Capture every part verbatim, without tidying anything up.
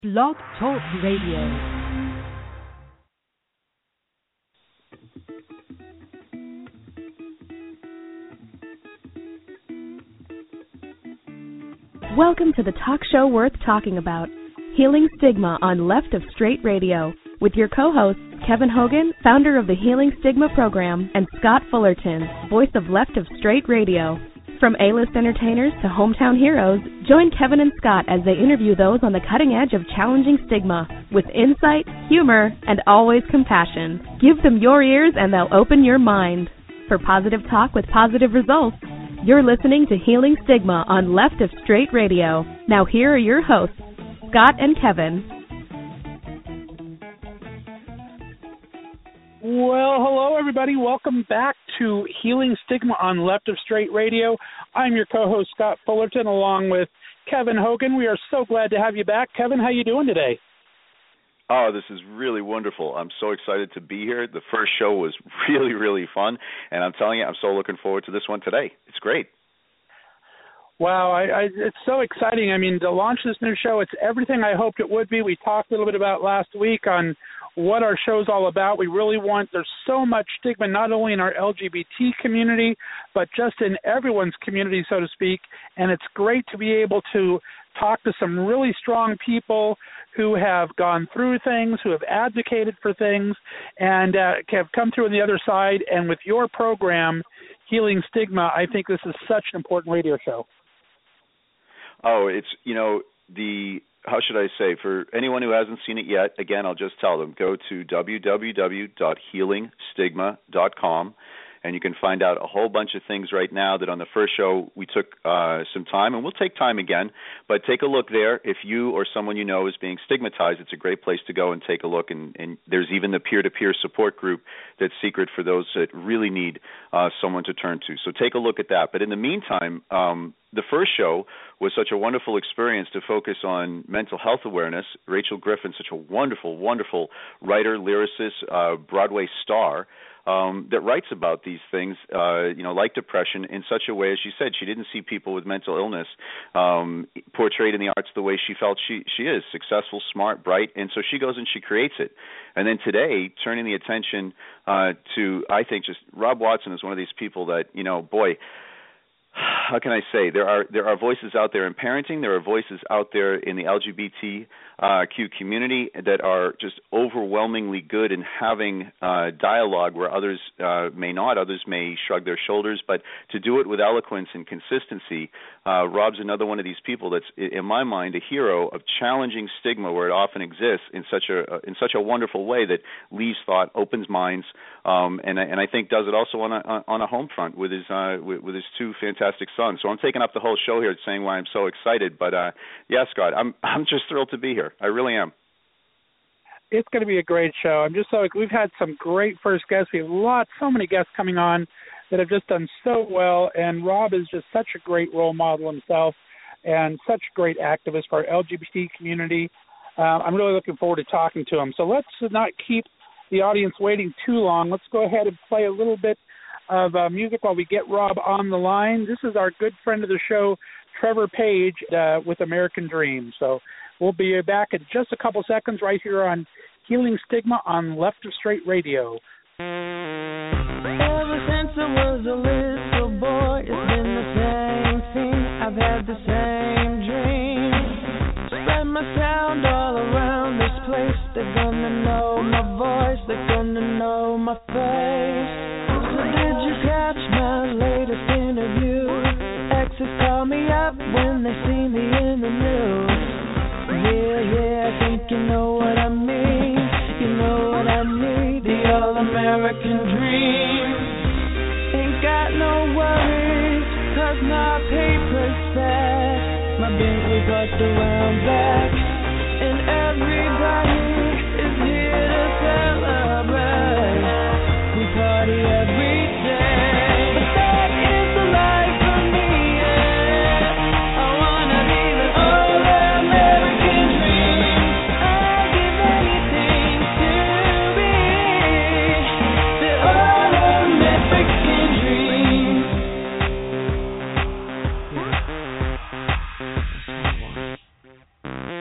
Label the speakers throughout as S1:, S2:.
S1: Blog Talk Radio. Welcome to the talk show worth talking about, Healing Stigma on Left of Straight Radio, with your co-hosts Kevin Hogan, founder of the Healing Stigma program, and Scott Fullerton, voice of Left of Straight Radio. From A-list entertainers to hometown heroes, join Kevin and Scott as they interview those on the cutting edge of challenging stigma, with insight, humor, and always compassion. Give them your ears and they'll open your mind. For positive talk with positive results, you're listening to Healing Stigma on Left of Straight Radio. Now here are your hosts, Scott and Kevin.
S2: Well, hello, everybody. Welcome back to Healing Stigma on Left of Straight Radio. I'm your co-host, Scott Fullerton, along with Kevin Hogan. We are so glad to have you back. Kevin, how you doing today?
S3: Oh, this is really wonderful. I'm so excited to be here. The first show was really, really fun, and I'm telling you, I'm so looking forward to this one today. It's great.
S2: Wow, I, I, it's so exciting. I mean, to launch this new show, it's everything I hoped it would be. We talked a little bit about last week on what our show's all about. We really want, there's so much stigma, not only in our L G B T community, but just in everyone's community, so to speak, and it's great to be able to talk to some really strong people who have gone through things, who have advocated for things, and uh, have come through on the other side. And with your program, Healing Stigma, I think this is such an important radio show.
S3: Oh, it's, you know, the, how should I say, for anyone who hasn't seen it yet, again, I'll just tell them, go to w w w dot healing stigma dot com, and you can find out a whole bunch of things right now that on the first show we took uh, some time, and we'll take time again, but take a look there. If you or someone you know is being stigmatized, it's a great place to go and take a look, and, and there's even the peer-to-peer support group that's secret for those that really need uh, someone to turn to. So take a look at that. But in the meantime, um, the first show was such a wonderful experience to focus on mental health awareness. Rachel Griffin, such a wonderful, wonderful writer, lyricist, uh, Broadway star, um, that writes about these things, uh, you know, like depression, in such a way, as she said, she didn't see people with mental illness um, portrayed in the arts the way she felt she, she is, successful, smart, bright, and so she goes and she creates it. And then today, turning the attention uh, to, I think, just Rob Watson is one of these people that, you know, boy, how can I say, there are there are voices out there in parenting, there are voices out there in the L G B T Q community that are just overwhelmingly good in having uh, dialogue where others uh, may not, others may shrug their shoulders, but to do it with eloquence and consistency, uh, Rob's another one of these people that's, in my mind, a hero of challenging stigma where it often exists in such a in such a wonderful way that leaves thought, opens minds, um, and and I think does it also on a on a home front with his uh, with, with his two fantastic Fantastic son. So I'm taking up the whole show here saying why I'm so excited. But, uh, yeah, Scott, I'm I'm just thrilled to be here. I really am.
S2: It's going to be a great show. I'm just so, we've had some great first guests. We have lots, so many guests coming on that have just done so well. And Rob is just such a great role model himself and such a great activist for our L G B T community. Uh, I'm really looking forward to talking to him. So let's not keep the audience waiting too long. Let's go ahead and play a little bit of uh, music while we get Rob on the line. This is our good friend of the show, Trevor Page, uh, with American Dream. So we'll be back in just a couple seconds right here on Healing Stigma on Left of Straight Radio.
S4: Ever since I was a little boy, it's been the same thing. I've had the same dream. Spread my sound all around this place. They're gonna know my voice. They're gonna know my face. Did you catch my latest interview? Exes call me up when they see me in the news. Yeah, yeah, I think you know what I mean. You know what I need, the all-American dream. Ain't got no worries, cause my paper's fat. My Bentley parked around back, and everybody is here to celebrate. We party every
S5: Thank you.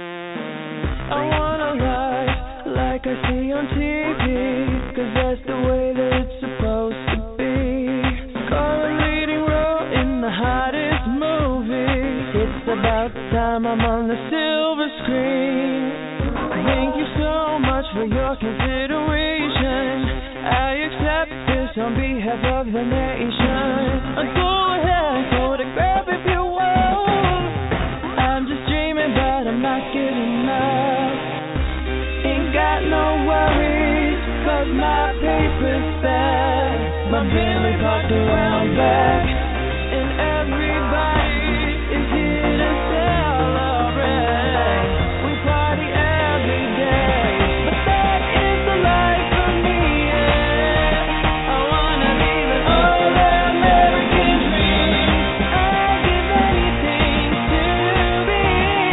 S4: like I see on T V, cause that's the way that it's supposed to be. Call a leading role in the hottest movie. It's about time I'm on the silver screen. Thank you so much for your consideration. I accept this on behalf of the nation. Go ahead, photograph if you want. I'm just dreaming, but I'm not getting enough. Ain't got no worries, cause my paper's back. My Bentley parked around back, and everybody is here to celebrate. We party every day, but that is the life for me, yeah. I wanna be the old American dream. I'd give anything to be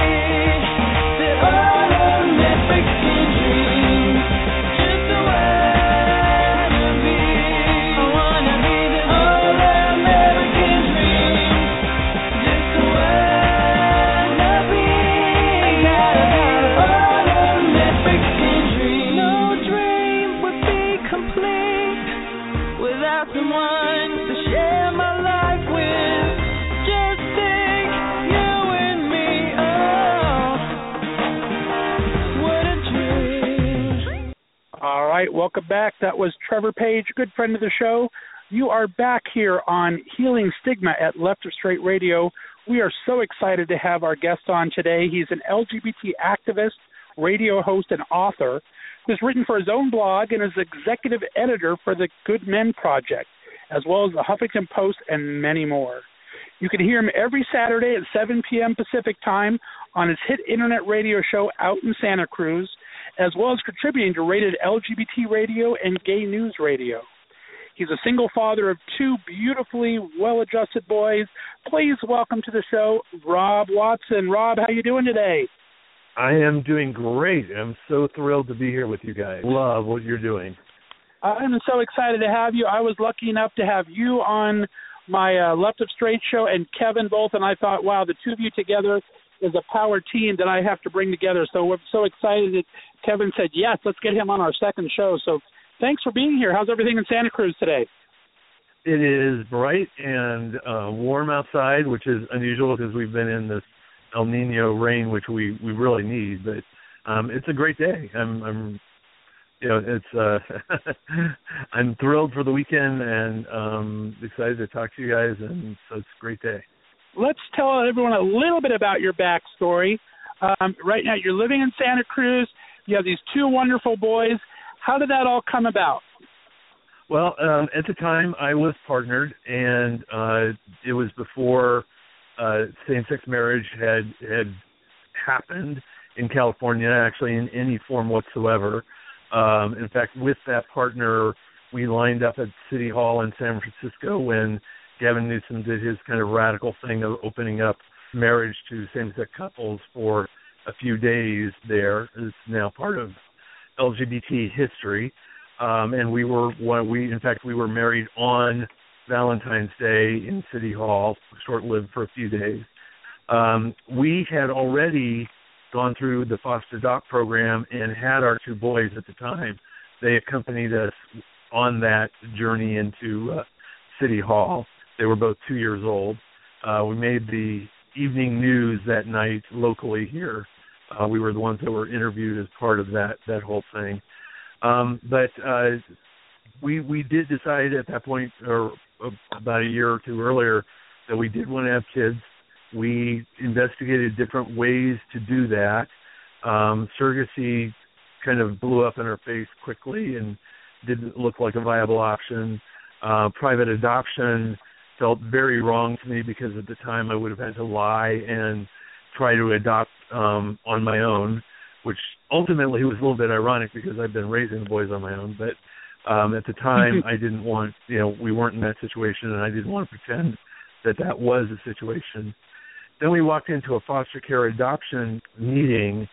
S4: the old American dream. Just the way to be. I wanna be the old American dream. Just the way to be. I gotta be the old American dream. No dream would be complete without someone to share my life with. Just think, you and me, oh, what a dream.
S2: All right, welcome back. That was Trevor Page, good friend of the show. You are back here on Healing Stigma at Left of Straight Radio. We are so excited to have our guest on today. He's an L G B T activist, radio host, and author who's written for his own blog and is executive editor for the Good Men Project, as well as the Huffington Post and many more. You can hear him every Saturday at seven p.m. Pacific Time on his hit internet radio show Out in Santa Cruz, as well as contributing to Rated L G B T Radio and Gay News Radio. He's a single father of two beautifully well-adjusted boys. Please welcome to the show, Rob Watson. Rob, how you doing today?
S5: I am doing great. I'm so thrilled to be here with you guys. Love what you're doing.
S2: I'm so excited to have you. I was lucky enough to have you on my uh, Left of Straight show and Kevin both, and I thought, wow, the two of you together is a power team that I have to bring together. So we're so excited that Kevin said, yes, let's get him on our second show. So thanks for being here. How's everything in Santa Cruz today?
S5: It is bright and uh, warm outside, which is unusual because we've been in this El Nino rain, which we, we really need. But um, it's a great day. I'm, I'm you know, it's uh, I'm thrilled for the weekend and um, excited to talk to you guys. And so it's a great day.
S2: Let's tell everyone a little bit about your backstory. Um, right now, you're living in Santa Cruz. You have these two wonderful boys. How did that all come about?
S5: Well, um, at the time, I was partnered, and uh, it was before uh, same-sex marriage had had happened in California, actually, in any form whatsoever. Um, in fact, with that partner, we lined up at City Hall in San Francisco when Gavin Newsom did his kind of radical thing of opening up marriage to same-sex couples for a few days there. It's now part of L G B T history. Um, and we were, one, we in fact, we were married on Valentine's Day in City Hall, short-lived for a few days. Um, we had already gone through the foster doc program and had our two boys at the time. They accompanied us on that journey into uh, City Hall. They were both two years old. Uh, we made the evening news that night locally here. Uh, we were the ones that were interviewed as part of that that whole thing. Um, but uh, we we did decide at that point, or about a year or two earlier, that we did want to have kids. We investigated different ways to do that. Um, surrogacy kind of blew up in our face quickly and didn't look like a viable option. Uh, private adoption felt very wrong to me because at the time I would have had to lie and try to adopt um, on my own, which ultimately was a little bit ironic because I've been raising the boys on my own. But um, at the time, I didn't want, you know, we weren't in that situation, and I didn't want to pretend that that was the situation. Then we walked into a foster care adoption meeting,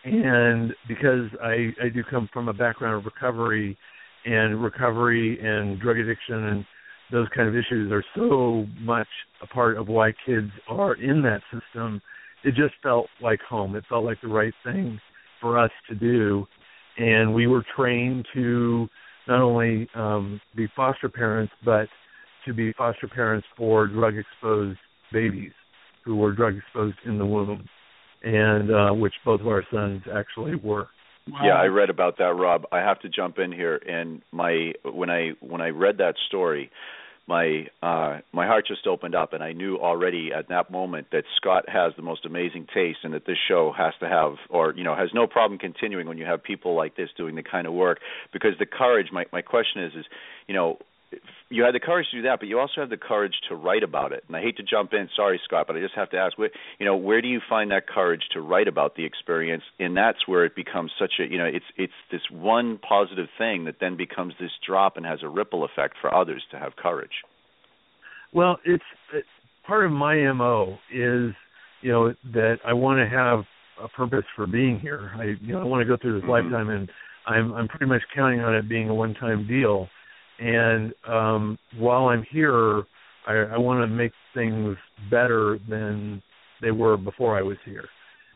S5: and because I, I do come from a background of recovery, and recovery and drug addiction and those kind of issues are so much a part of why kids are in that system, it just felt like home. It felt like the right thing for us to do. and we were trained to not only um, be foster parents, but to be foster parents for drug-exposed babies who were drug-exposed in the womb, and uh, which both of our sons actually were.
S3: Wow. Yeah, I read about that, Rob. I have to jump in here, and my when I when I read that story, my uh, my heart just opened up, and I knew already at that moment that Scott has the most amazing taste, and that this show has to have, or you know, has no problem continuing when you have people like this doing the kind of work. Because the courage, my my question is, is you know, you had the courage to do that, but you also have the courage to write about it. And I hate to jump in, sorry, Scott, but I just have to ask, where, you know, where do you find that courage to write about the experience? And that's where it becomes such a, you know, it's it's this one positive thing that then becomes this drop and has a ripple effect for others to have courage.
S5: Well, it's it, part of my M O is, you know, that I want to have a purpose for being here. I, you know, I want to go through this mm-hmm. lifetime, and I'm I'm pretty much counting on it being a one-time deal. And um, while I'm here, I, I want to make things better than they were before I was here.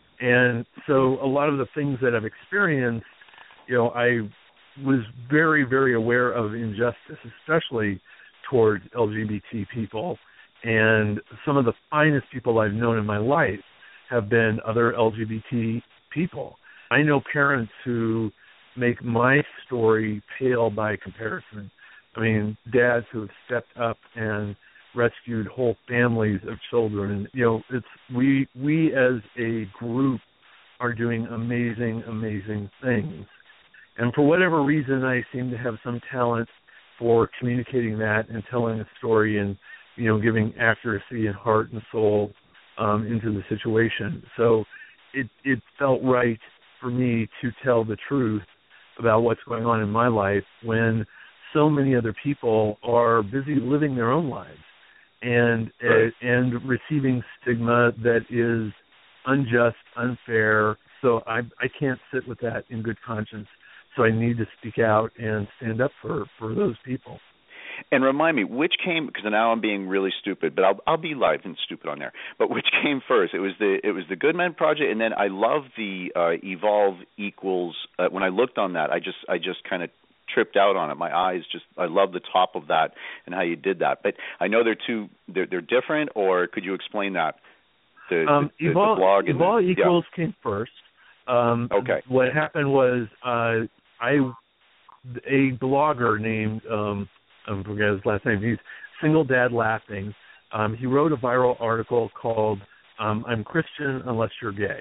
S5: And so a lot of the things that I've experienced, you know, I was very, very aware of injustice, especially towards L G B T people. And some of the finest people I've known in my life have been other L G B T people. I know parents who make my story pale by comparison. I mean, dads who have stepped up and rescued whole families of children. You know, it's we we as a group are doing amazing, amazing things. And for whatever reason, I seem to have some talent for communicating that and telling a story and, you know, giving accuracy and heart and soul um, into the situation. So it it felt right for me to tell the truth about what's going on in my life when so many other people are busy living their own lives and right. uh, and receiving stigma that is unjust, unfair. So I I can't sit with that in good conscience. So I need to speak out and stand up for, for those people.
S3: And remind me, which came, because now I'm being really stupid, but I'll I'll be live and stupid on there. But which came first? It was the it was the Good Men Project, and then I love the uh, Evolve Equals. Uh, when I looked on that, I just I just kind of tripped out on it. My eyes just I love the top of that and how you did that. But I know they're two they're they're different. Or could you explain that? The,
S5: um,
S3: the,
S5: Evolve,
S3: the blog
S5: Evolve
S3: the,
S5: Equals
S3: yeah.
S5: came first. Um,
S3: okay.
S5: What happened was uh, I a blogger named. Um, I forget his last name. He's Single Dad Laughing. Um, he wrote a viral article called um, I'm Christian Unless You're Gay.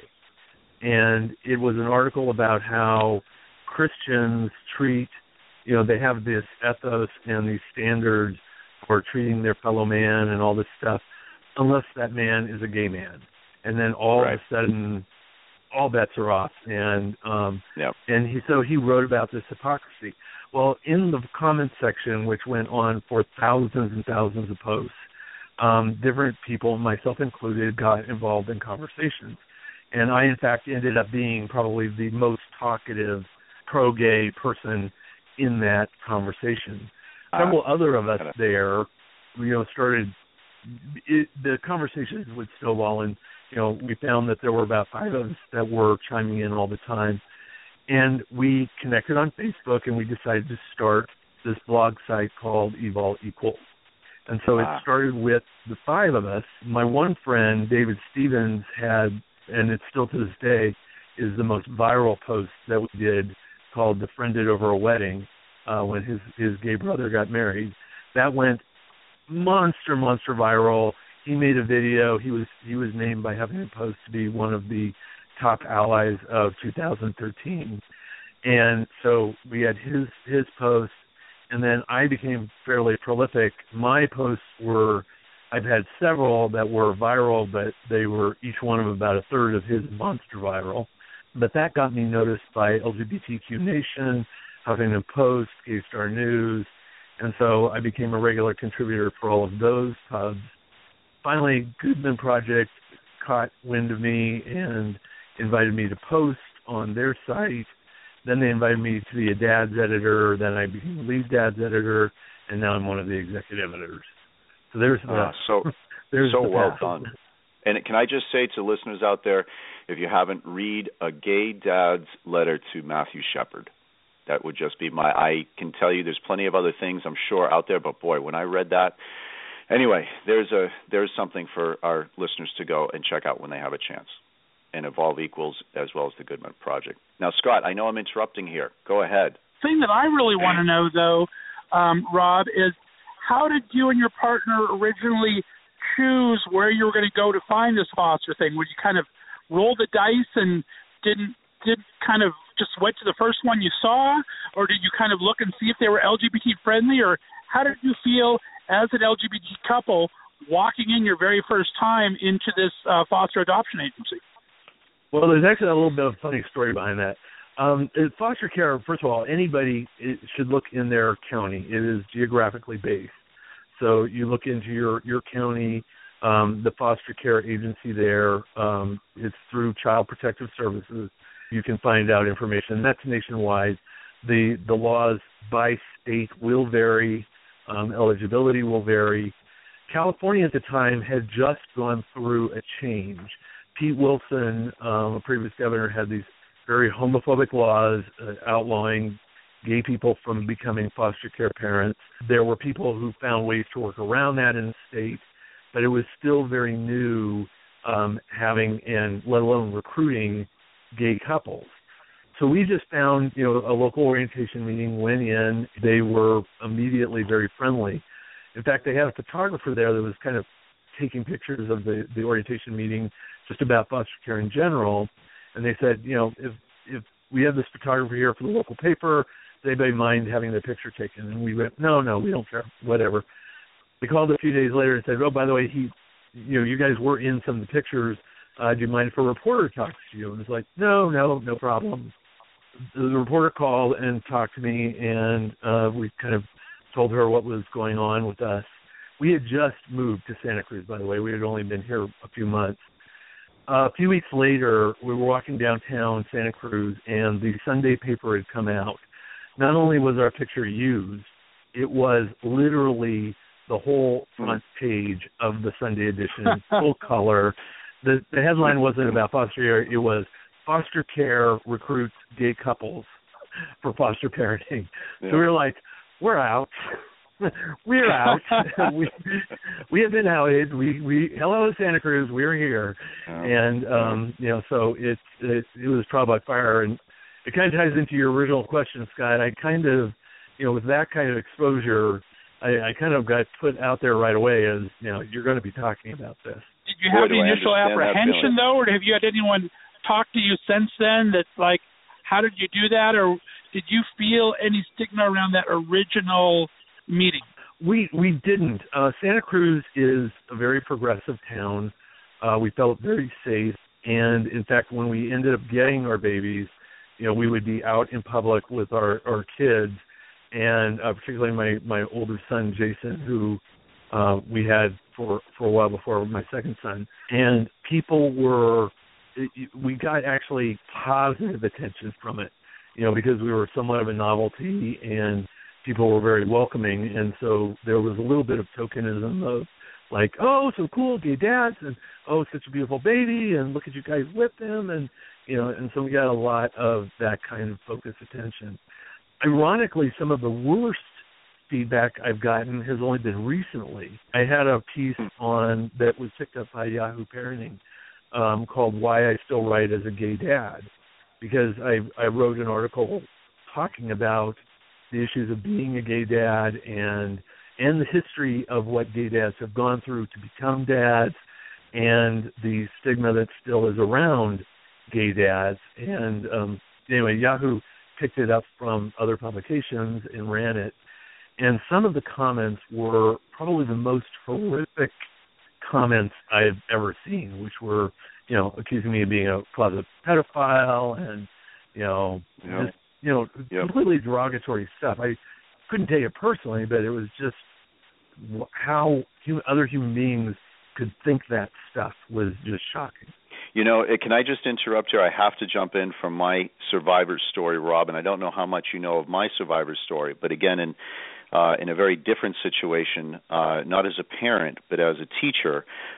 S5: And it was an article about how Christians treat, you know, they have this ethos and these standards for treating their fellow man and all this stuff, unless that man is a gay man. And then all right. of a sudden, all bets are off. And um,
S3: yep.
S5: and he so he wrote about this hypocrisy. Well, in the comments section, which went on for thousands and thousands of posts, um, different people, myself included, got involved in conversations. And I, in fact, ended up being probably the most talkative pro-gay person in that conversation. Uh, Several other of us there, you know, started, it, the conversations would snowball, and, you know, we found that there were about five of us that were chiming in all the time. And we connected on Facebook, and we decided to start this blog site called Evolve Equals. And so wow. it started with the five of us. My one friend, David Stevens, had, and it's still to this day, is the most viral post that we did called Befriended Over a Wedding uh, when his, his gay brother got married. That went monster, monster viral. He made a video. He was he was named by Huffington Post to be one of the top allies of two thousand thirteen. And so we had his his posts, and then I became fairly prolific. My posts were, I've had several that were viral, but they were each one of them about a third of his monster viral. But that got me noticed by L G B T Q Nation, Huffington Post, Gay Star News, and so I became a regular contributor for all of those pubs. Finally, Good Men Project caught wind of me and invited me to post on their site. Then they invited me to be a dad's editor. Then I became a lead dad's editor, and now I'm one of the executive editors. So there's the,
S3: uh, so
S5: there's
S3: so
S5: the
S3: well
S5: path.
S3: done. And can I just say to listeners out there, if you haven't, read A Gay Dad's Letter to Matthew Shepard. That would just be my, I can tell you there's plenty of other things I'm sure out there, but boy, when I read that, anyway, there's a there's something for our listeners to go and check out when they have a chance. And Evolve Equals as well as the Goodman Project. Now, Scott, I know I'm interrupting here. Go ahead.
S2: The thing that I really want to know, though, um, Rob, is how did you and your partner originally choose where you were going to go to find this foster thing? Would you kind of roll the dice and didn't did kind of just went to the first one you saw, or did you kind of look and see if they were L G B T friendly, or how did you feel as an L G B T couple walking in your very first time into this uh, foster adoption agency?
S5: Well, there's actually a little bit of a funny story behind that. Um, foster care, first of all, anybody should look in their county. It is geographically based. So you look into your, your county, um, the foster care agency there. Um, it's through Child Protective Services. You can find out information. That's nationwide. The the laws by state will vary. Um, eligibility will vary. California at the time had just gone through a change. Pete Wilson, um, a previous governor, had these very homophobic laws uh, outlawing gay people from becoming foster care parents. There were people who found ways to work around that in the state, but it was still very new um, having and let alone recruiting gay couples. So we just found, you know, a local orientation meeting, went in. They were immediately very friendly. In fact, they had a photographer there that was kind of taking pictures of the, the orientation meeting just about foster care in general. And they said, you know, if if we have this photographer here for the local paper, does anybody mind having their picture taken? And we went, no, no, we don't care, whatever. They called a few days later and said, oh, by the way, he, you know, you guys were in some of the pictures. Uh, do you mind if a reporter talks to you? And it's like, no, no, no problem. The reporter called and talked to me, and uh, we kind of told her what was going on with us. We had just moved to Santa Cruz, by the way. We had only been here a few months. Uh, a few weeks later, we were walking downtown Santa Cruz, and the Sunday paper had come out. Not only was our picture used, it was literally the whole front page of the Sunday edition, full color. The, the headline wasn't about foster care. It was Foster Care Recruits Gay Couples for Foster Parenting. Yeah. So we were like, we're out. We're out. we we have been outed. We we hello Santa Cruz. We're here, oh, and um, you know, so it, it it was trial by fire, and it kind of ties into your original question, Scott. I kind of, you know, with that kind of exposure, I, I kind of got put out there right away as, you know, you're going to be talking about this.
S2: Did you have the initial apprehension though, or have you had anyone talk to you since then? That's like, how did you do that, or did you feel any stigma around that original meeting?
S5: We we didn't. Uh, Santa Cruz is a very progressive town. Uh, we felt very safe, and in fact, when we ended up getting our babies, you know, we would be out in public with our, our kids, and uh, particularly my, my older son Jason, who uh, we had for for a while before my second son, and people were. We got actually positive attention from it, you know, because we were somewhat of a novelty and people were very welcoming. And so there was a little bit of tokenism of like, oh, so cool, gay dads, and oh, such a beautiful baby, and look at you guys with them. And, you know, and so we got a lot of that kind of focused attention. Ironically, some of the worst feedback I've gotten has only been recently. I had a piece on that was picked up by Yahoo Parenting, Um, called Why I Still Write as a Gay Dad, because I, I wrote an article talking about the issues of being a gay dad and and the history of what gay dads have gone through to become dads and the stigma that still is around gay dads. And um, anyway, Yahoo picked it up from other publications and ran it. And some of the comments were probably the most horrific comments I've ever seen, which were, you know, accusing me of being a closet pedophile and, you know, yep. just, you know, yep. completely derogatory stuff. I couldn't take it personally, but it was just how human, other human beings could think that stuff was just shocking.
S3: You know, can I just interrupt here? I have to jump in from my survivor story, Rob, and I don't know how much you know of my survivor story, but again, in Uh, in a very different situation, uh, not as a parent, but as a teacher.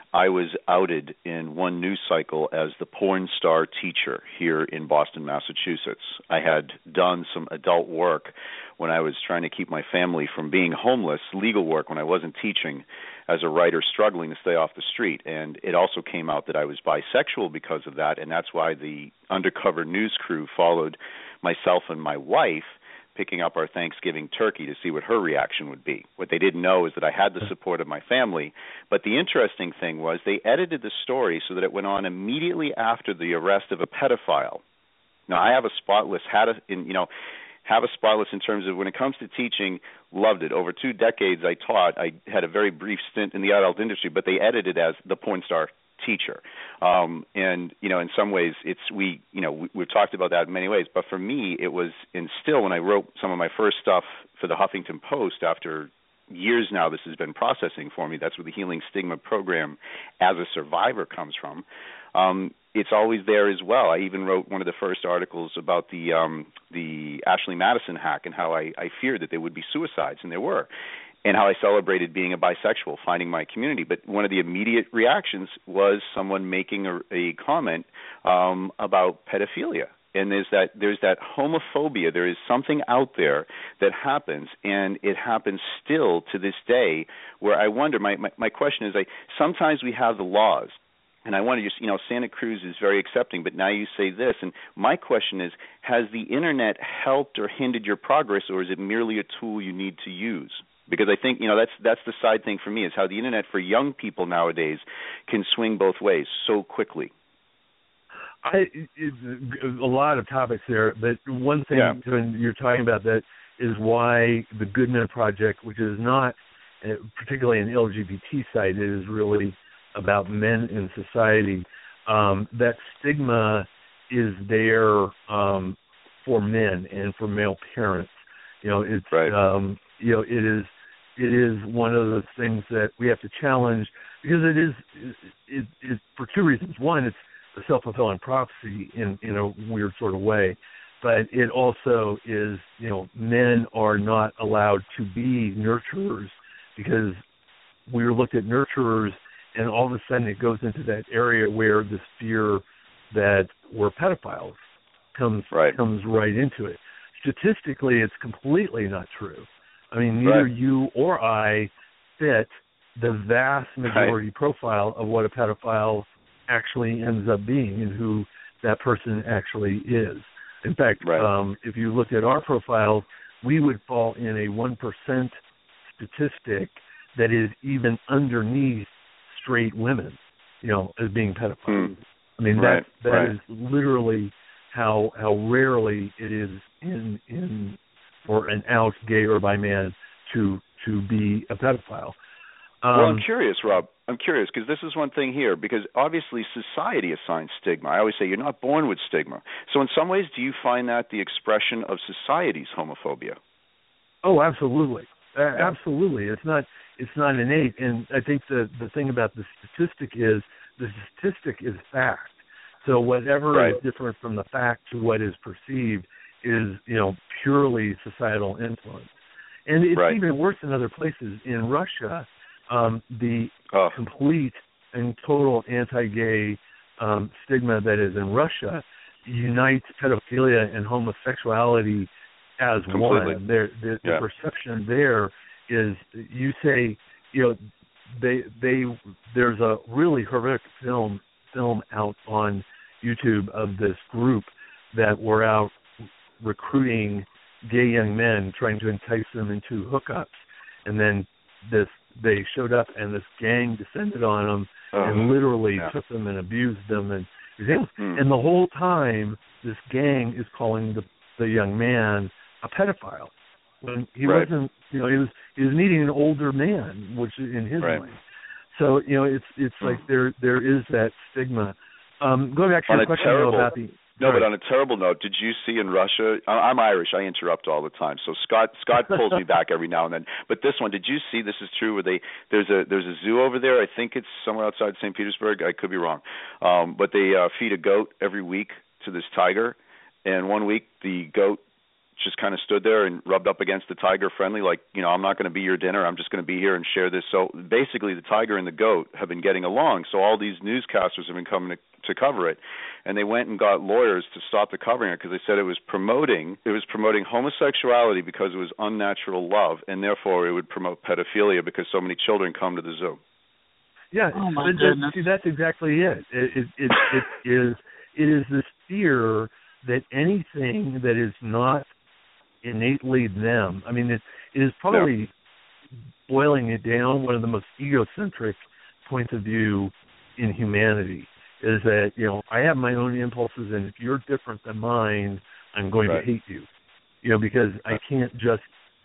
S3: I was outed in one news cycle as the porn star teacher here in Boston, Massachusetts. I had done some adult work when I was trying to keep my family from being homeless, legal work when I wasn't teaching, as a writer struggling to stay off the street. And it also came out that I was bisexual because of that, and that's why the undercover news crew followed myself and my wife, picking up our Thanksgiving turkey to see what her reaction would be. What they didn't know is that I had the support of my family. But the interesting thing was they edited the story so that it went on immediately after the arrest of a pedophile. Now, I have a spotless, had a, in, you know, have a spotless in terms of when it comes to teaching, loved it. Over two decades I taught. I had a very brief stint in the adult industry, but they edited as the porn star teacher. Um, and, you know, in some ways it's, we, you know, we, we've talked about that in many ways, but for me it was, and still when I wrote some of my first stuff for the Huffington Post after years now, this has been processing for me. That's where the Healing Stigma program as a survivor comes from. Um, it's always there as well. I even wrote one of the first articles about the um, the Ashley Madison hack and how I, I feared that there would be suicides, and there were, and how I celebrated being a bisexual, finding my community. But one of the immediate reactions was someone making a, a comment um, about pedophilia. And there's that there's that homophobia. There is something out there that happens, and it happens still to this day, where I wonder, my, my, my question is, like, sometimes we have the laws, and I wonder, just, you know, Santa Cruz is very accepting, but now you say this, and my question is, has the Internet helped or hindered your progress, or is it merely a tool you need to use? Because I think, you know, that's that's the side thing for me, is how the Internet for young people nowadays can swing both ways so quickly.
S5: I, it's a lot of topics there, but one thing
S3: yeah.
S5: when you're talking about that is why the Good Men Project, which is not uh, particularly an L G B T site, it is really about men in society. Um, that stigma is there um, for men and for male parents. You know, it's
S3: right.
S5: um, you know, it is it is one of the things that we have to challenge, because it is it, it, it for two reasons. One, it's a self-fulfilling prophecy in, in a weird sort of way, but it also is, you know, men are not allowed to be nurturers, because we're looked at nurturers, and all of a sudden it goes into that area where this fear that we're pedophiles comes
S3: right.
S5: comes right into it. Statistically, it's completely not true. I mean, neither
S3: right.
S5: you or I fit the vast majority
S3: right.
S5: profile of what a pedophile actually ends up being and who that person actually is. In fact,
S3: right.
S5: um, if you looked at our profiles, we would fall in a one percent statistic that is even underneath straight women, you know, as being pedophiles.
S3: Mm.
S5: I mean,
S3: right.
S5: that that
S3: right.
S5: is literally how how rarely it is in in for an out gay or bi man to to be a pedophile. Um,
S3: well, I'm curious, Rob. I'm curious, because this is one thing here, because obviously society assigns stigma. I always say you're not born with stigma. So in some ways, do you find that the expression of society's homophobia?
S5: Oh, absolutely. Uh, absolutely. It's not it's not innate. And I think the, the thing about the statistic is the statistic is fact. So whatever
S3: right.
S5: is different from the fact to what is perceived is, you know, purely societal influence. And it's
S3: right.
S5: even worse in other places. In Russia, Um, the
S3: oh.
S5: complete and total anti-gay um, stigma that is in Russia unites pedophilia and homosexuality as
S3: Completely.
S5: one. There, the,
S3: yeah.
S5: the perception there is, you say, you know, they they there's a really horrific film film out on YouTube of this group that were out recruiting gay young men, trying to entice them into hookups, and then this. They showed up, and this gang descended on them oh, and literally
S3: yeah.
S5: took them and abused them. And
S3: mm.
S5: and the whole time, this gang is calling the the young man a pedophile when he
S3: right.
S5: wasn't. You know, he was he was meeting an older man, which in his
S3: right.
S5: mind. So you know, it's it's mm. like there there is that stigma. Um, going back to
S3: on
S5: your question
S3: terrible,
S5: though, about the.
S3: No,
S5: right.
S3: but on a terrible note, did you see in Russia? I'm Irish. I interrupt all the time. So Scott Scott pulls me back every now and then. But this one, did you see? This is true. Where they there's a there's a zoo over there. I think it's somewhere outside Saint Petersburg. I could be wrong. Um, but they uh, feed a goat every week to this tiger, and one week the goat just kind of stood there and rubbed up against the tiger friendly, like, you know, I'm not going to be your dinner. I'm just going to be here and share this. So basically the tiger and the goat have been getting along. So all these newscasters have been coming to, to cover it. And they went and got lawyers to stop the covering it because they said it was promoting, it was promoting homosexuality because it was unnatural love, and therefore it would promote pedophilia because so many children come to the zoo.
S5: Yeah,
S2: oh my
S5: but
S2: goodness.
S5: see, that's exactly it. It, it, it, it is it is this fear that anything that is not innately them, I mean, it, it is probably yeah. boiling it down, one of the most egocentric points of view in humanity is that, you know, I have my own impulses, and if you're different than mine, I'm going
S3: right.
S5: to hate you, you know, because I can't just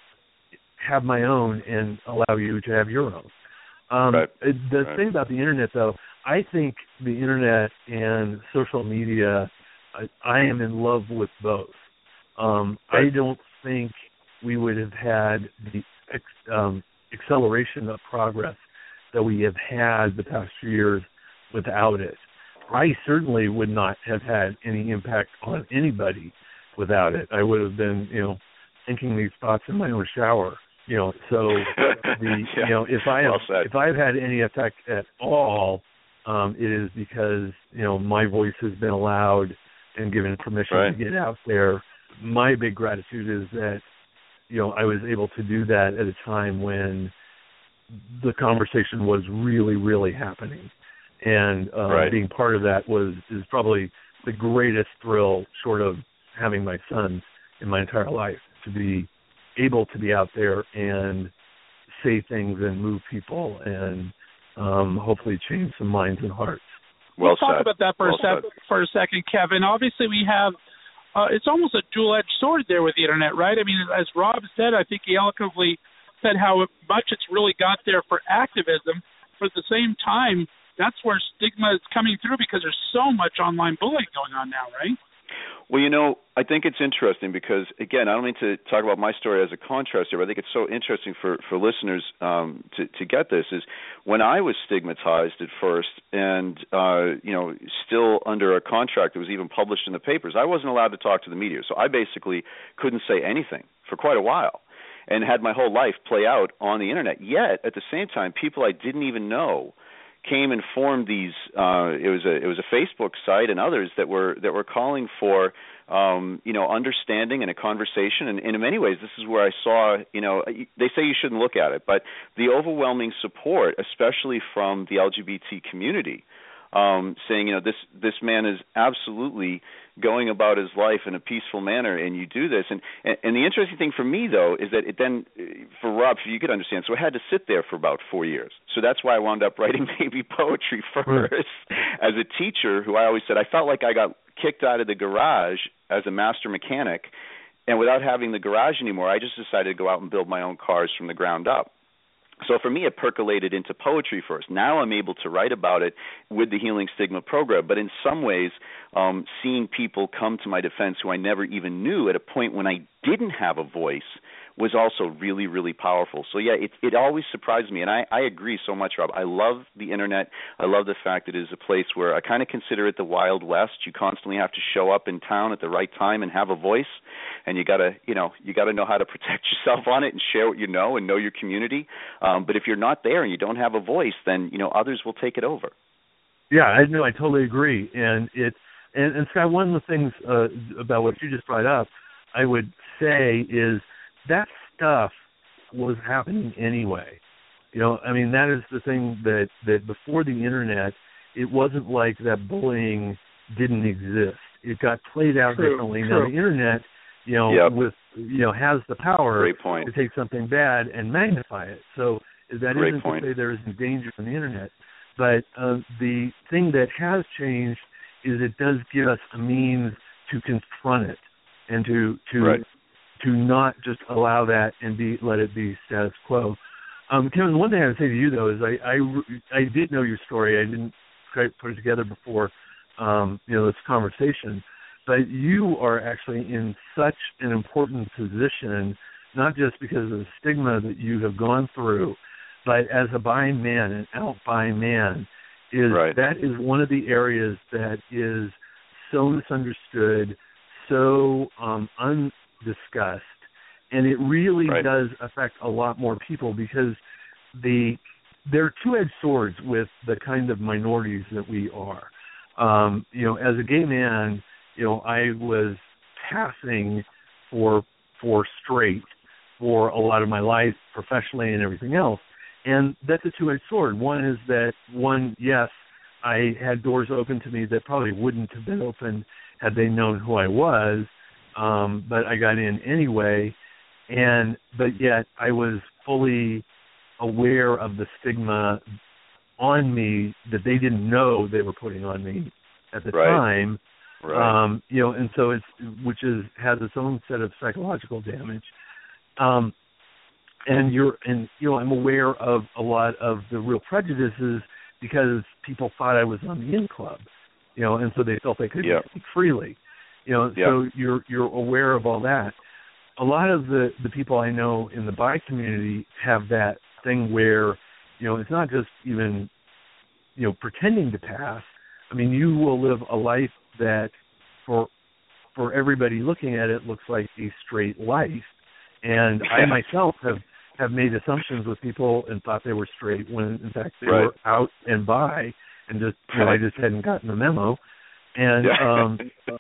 S5: have my own and allow you to have your own. Um,
S3: right.
S5: The
S3: right.
S5: thing about the Internet, though, I think the Internet and social media, I, I am in love with both. Um,
S3: right.
S5: I don't think we would have had the ex, um, acceleration of progress that we have had the past few years without it. I certainly would not have had any impact on anybody without it. I would have been, you know, thinking these thoughts in my own shower. You know, so the
S3: yeah.
S5: you know if I
S3: well
S5: have, if I've had any effect at all, um, it is because you know my voice has been allowed and given permission
S3: right.
S5: to get out there. My big gratitude is that you know I was able to do that at a time when the conversation was really, really happening, and uh,
S3: right.
S5: being part of that was is probably the greatest thrill, short of having my son, in my entire life, to be able to be out there and say things and move people and um, hopefully change some minds and hearts.
S3: Well
S2: Let's talk
S3: said.
S2: about that for,
S3: well
S2: a sec- for a second, Kevin. Obviously, we have uh, it's almost a dual-edged sword there with the Internet, right? I mean, as Rob said, I think he eloquently said how much it's really got there for activism, but at the same time, that's where stigma is coming through because there's so much online bullying going on now, right?
S3: Well, you know, I think it's interesting because, again, I don't mean to talk about my story as a contrast here, but I think it's so interesting for, for listeners um, to, to get this, is when I was stigmatized at first and, uh, you know, still under a contract that was even published in the papers, I wasn't allowed to talk to the media. So I basically couldn't say anything for quite a while and had my whole life play out on the Internet. Yet, at the same time, people I didn't even know came and formed these. Uh, it was a it was a Facebook site and others that were that were calling for um, you know understanding and a conversation. And, and in many ways, this is where I saw you know they say you shouldn't look at it, but the overwhelming support, especially from the L G B T community, um, saying you know this this man is absolutely going about his life in a peaceful manner, and you do this. And, and and the interesting thing for me, though, is that it then, for Rob, so you could understand, so I had to sit there for about four years. So that's why I wound up writing baby poetry first. Right. As a teacher, who I always said, I felt like I got kicked out of the garage as a master mechanic, and without having the garage anymore, I just decided to go out and build my own cars from the ground up. So for me, it percolated into poetry first. Now I'm able to write about it with the Healing Stigma program. But in some ways, um, seeing people come to my defense who I never even knew at a point when I didn't have a voice was also really, really powerful. So, yeah, it it always surprised me. And I, I agree so much, Rob. I love the Internet. I love the fact that it is a place where I kind of consider it the Wild West. You constantly have to show up in town at the right time and have a voice. And you got to, you know, you got to know how to protect yourself on it and share what you know and know your community. Um, but if you're not there and you don't have a voice, then, you know, others will take it over.
S5: Yeah, I know. I totally agree. And it, and, and Scott, one of the things uh, about what you just brought up, I would say is that stuff was happening anyway. You know, I mean, that is the thing that, that before the Internet, it wasn't like that bullying didn't exist. It got played out
S2: true,
S5: differently.
S2: True.
S5: Now, the Internet, you know,
S3: yep.
S5: with you know, has the power
S3: Great point.
S5: to take something bad and magnify it. So that
S3: Great
S5: isn't
S3: point.
S5: to say there isn't danger from the Internet. But uh, the thing that has changed is it does give us a means to confront it and to to
S3: right.
S5: to not just allow that and be let it be status quo. Um, Kevin, one thing I would say to you, though, is I, I, I did know your story. I didn't quite put it together before, um, you know, this conversation. But you are actually in such an important position, not just because of the stigma that you have gone through, but as a bi man, an out bi man, is
S3: right.
S5: that is one of the areas that is so misunderstood, so um, discussed. And it really
S3: right.
S5: does affect a lot more people because the there are two-edged swords with the kind of minorities that we are. Um, you know, as a gay man, you know, I was passing for for straight for a lot of my life, professionally and everything else. And that's a two-edged sword. One is that, one, yes, I had doors open to me that probably wouldn't have been open had they known who I was, um, but I got in anyway. And but yet I was fully aware of the stigma on me that they didn't know they were putting on me at the
S3: right.
S5: time.
S3: Right.
S5: Um, you know, and so it's which is has its own set of psychological damage. Um, and you're and you know I'm aware of a lot of the real prejudices because people thought I was on the in club, you know, and so they felt they could
S3: yep.
S5: speak freely, you know.
S3: Yep.
S5: So you're you're aware of all that. A lot of the, the people I know in the bi community have that thing where, you know, it's not just even, you know, pretending to pass. I mean, you will live a life that for for everybody looking at it looks like a straight life. And I myself have, have made assumptions with people and thought they were straight when, in fact, they
S3: right.
S5: were out and bi and just, you know, I just hadn't gotten the memo. And, um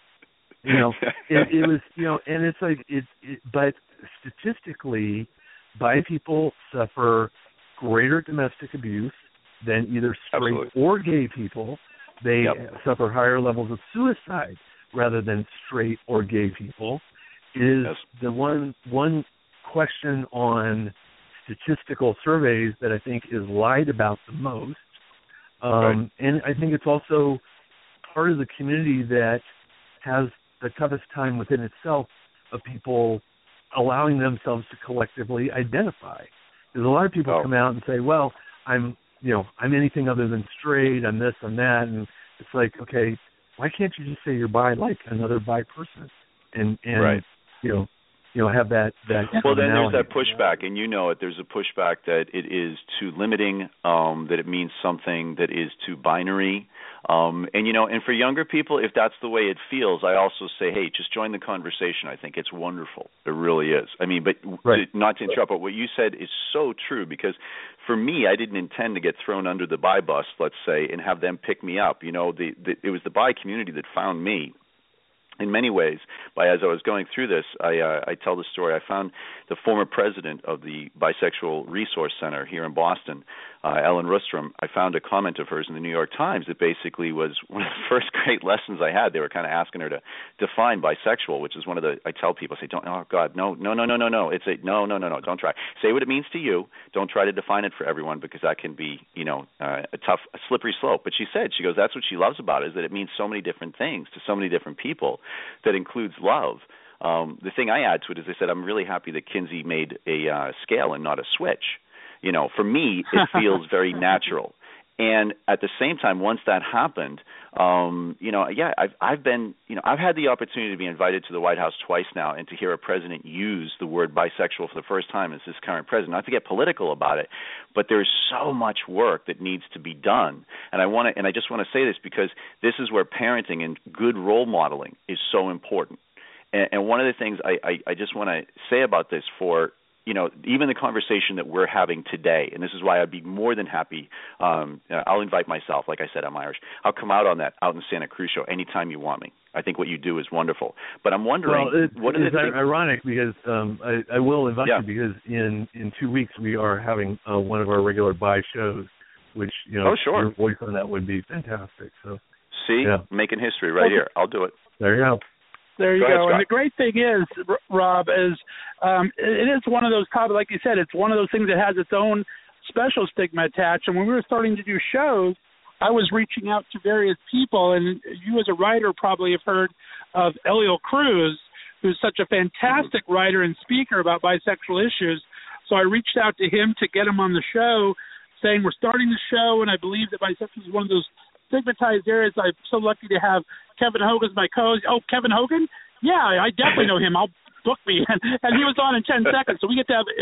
S5: you know, it, it was, you know, and it's like, it, it, but statistically, bi people suffer greater domestic abuse than either straight
S3: Absolutely.
S5: or gay people. They
S3: yep.
S5: suffer higher levels of suicide rather than straight or gay people. It is
S3: yes.
S5: the one one question on statistical surveys that I think is lied about the most. Um,
S3: right.
S5: And I think it's also part of the community that has the toughest time within itself of people allowing themselves to collectively identify. Because a lot of people
S3: oh.
S5: come out and say, well, I'm, you know, I'm anything other than straight, I'm this, I'm that, and it's like, okay, why can't you just say you're bi like another bi person? And, and
S3: right.
S5: you know, you know, have that, that
S3: well, then there's that pushback, and you know it. There's a pushback that it is too limiting, um, that it means something that is too binary. Um, and, you know, and for younger people, if that's the way it feels, I also say, hey, just join the conversation. I think it's wonderful. It really is. I mean, but
S5: right.
S3: to, not to interrupt, but what you said is so true because for me, I didn't intend to get thrown under the bi bus, let's say, and have them pick me up. You know, the, the, it was the bi community that found me. In many ways, by as I was going through this, I, uh, I tell the story. I found the former president of the Bisexual Resource Center here in Boston, uh, Ellen Rustrom. I found a comment of hers in the New York Times that basically was one of the first great lessons I had. They were kind of asking her to define bisexual, which is one of the, I tell people, I say, don't, oh, God, no, no, no, no, no, no. It's a, no, no, no, no, don't try. Say what it means to you. Don't try to define it for everyone because that can be, you know, uh, a tough, a slippery slope. But she said, she goes, that's what she loves about it, is that it means so many different things to so many different people. That includes love. Um, the thing I add to it is I said I'm really happy that Kinsey made a uh, scale and not a switch. You know, for me, it feels very natural. And at the same time, once that happened, um, you know, yeah, I've, I've been, you know, I've had the opportunity to be invited to the White House twice now and to hear a president use the word bisexual for the first time as this current president. Not to get political about it, but there's so much work that needs to be done. And I want to, and I just want to say this because this is where parenting and good role modeling is so important. And, and one of the things I, I, I just want to say about this for, you know, even the conversation that we're having today, and this is why I'd be more than happy, um, I'll invite myself, like I said, I'm Irish. I'll come out on that, out in Santa Cruz show anytime you want me. I think what you do is wonderful. But I'm wondering,
S5: well, it,
S3: what are
S5: it's
S3: the things?
S5: ironic because um, I, I will invite
S3: yeah.
S5: you because in, in two weeks we are having uh, one of our regular bi shows, which, you know,
S3: oh, sure.
S5: your voice on that would be fantastic. So,
S3: See,
S5: yeah.
S3: making history right here. I'll do it.
S5: There you go.
S2: There you
S3: go. Ahead,
S2: go.
S3: Scott.
S2: And the great thing is, Rob, is um, it is one of those topics, like you said, it's one of those things that has its own special stigma attached. And when we were starting to do shows, I was reaching out to various people, and you as a writer probably have heard of Eliel Cruz, who's such a fantastic mm-hmm. writer and speaker about bisexual issues. So I reached out to him to get him on the show, saying we're starting the show, and I believe that bisexual is one of those stigmatized areas. I'm so lucky to have Kevin Hogan as my co-host. Oh, Kevin Hogan? Yeah, I definitely know him. I'll book me. And, and he was on in ten seconds. So we get to have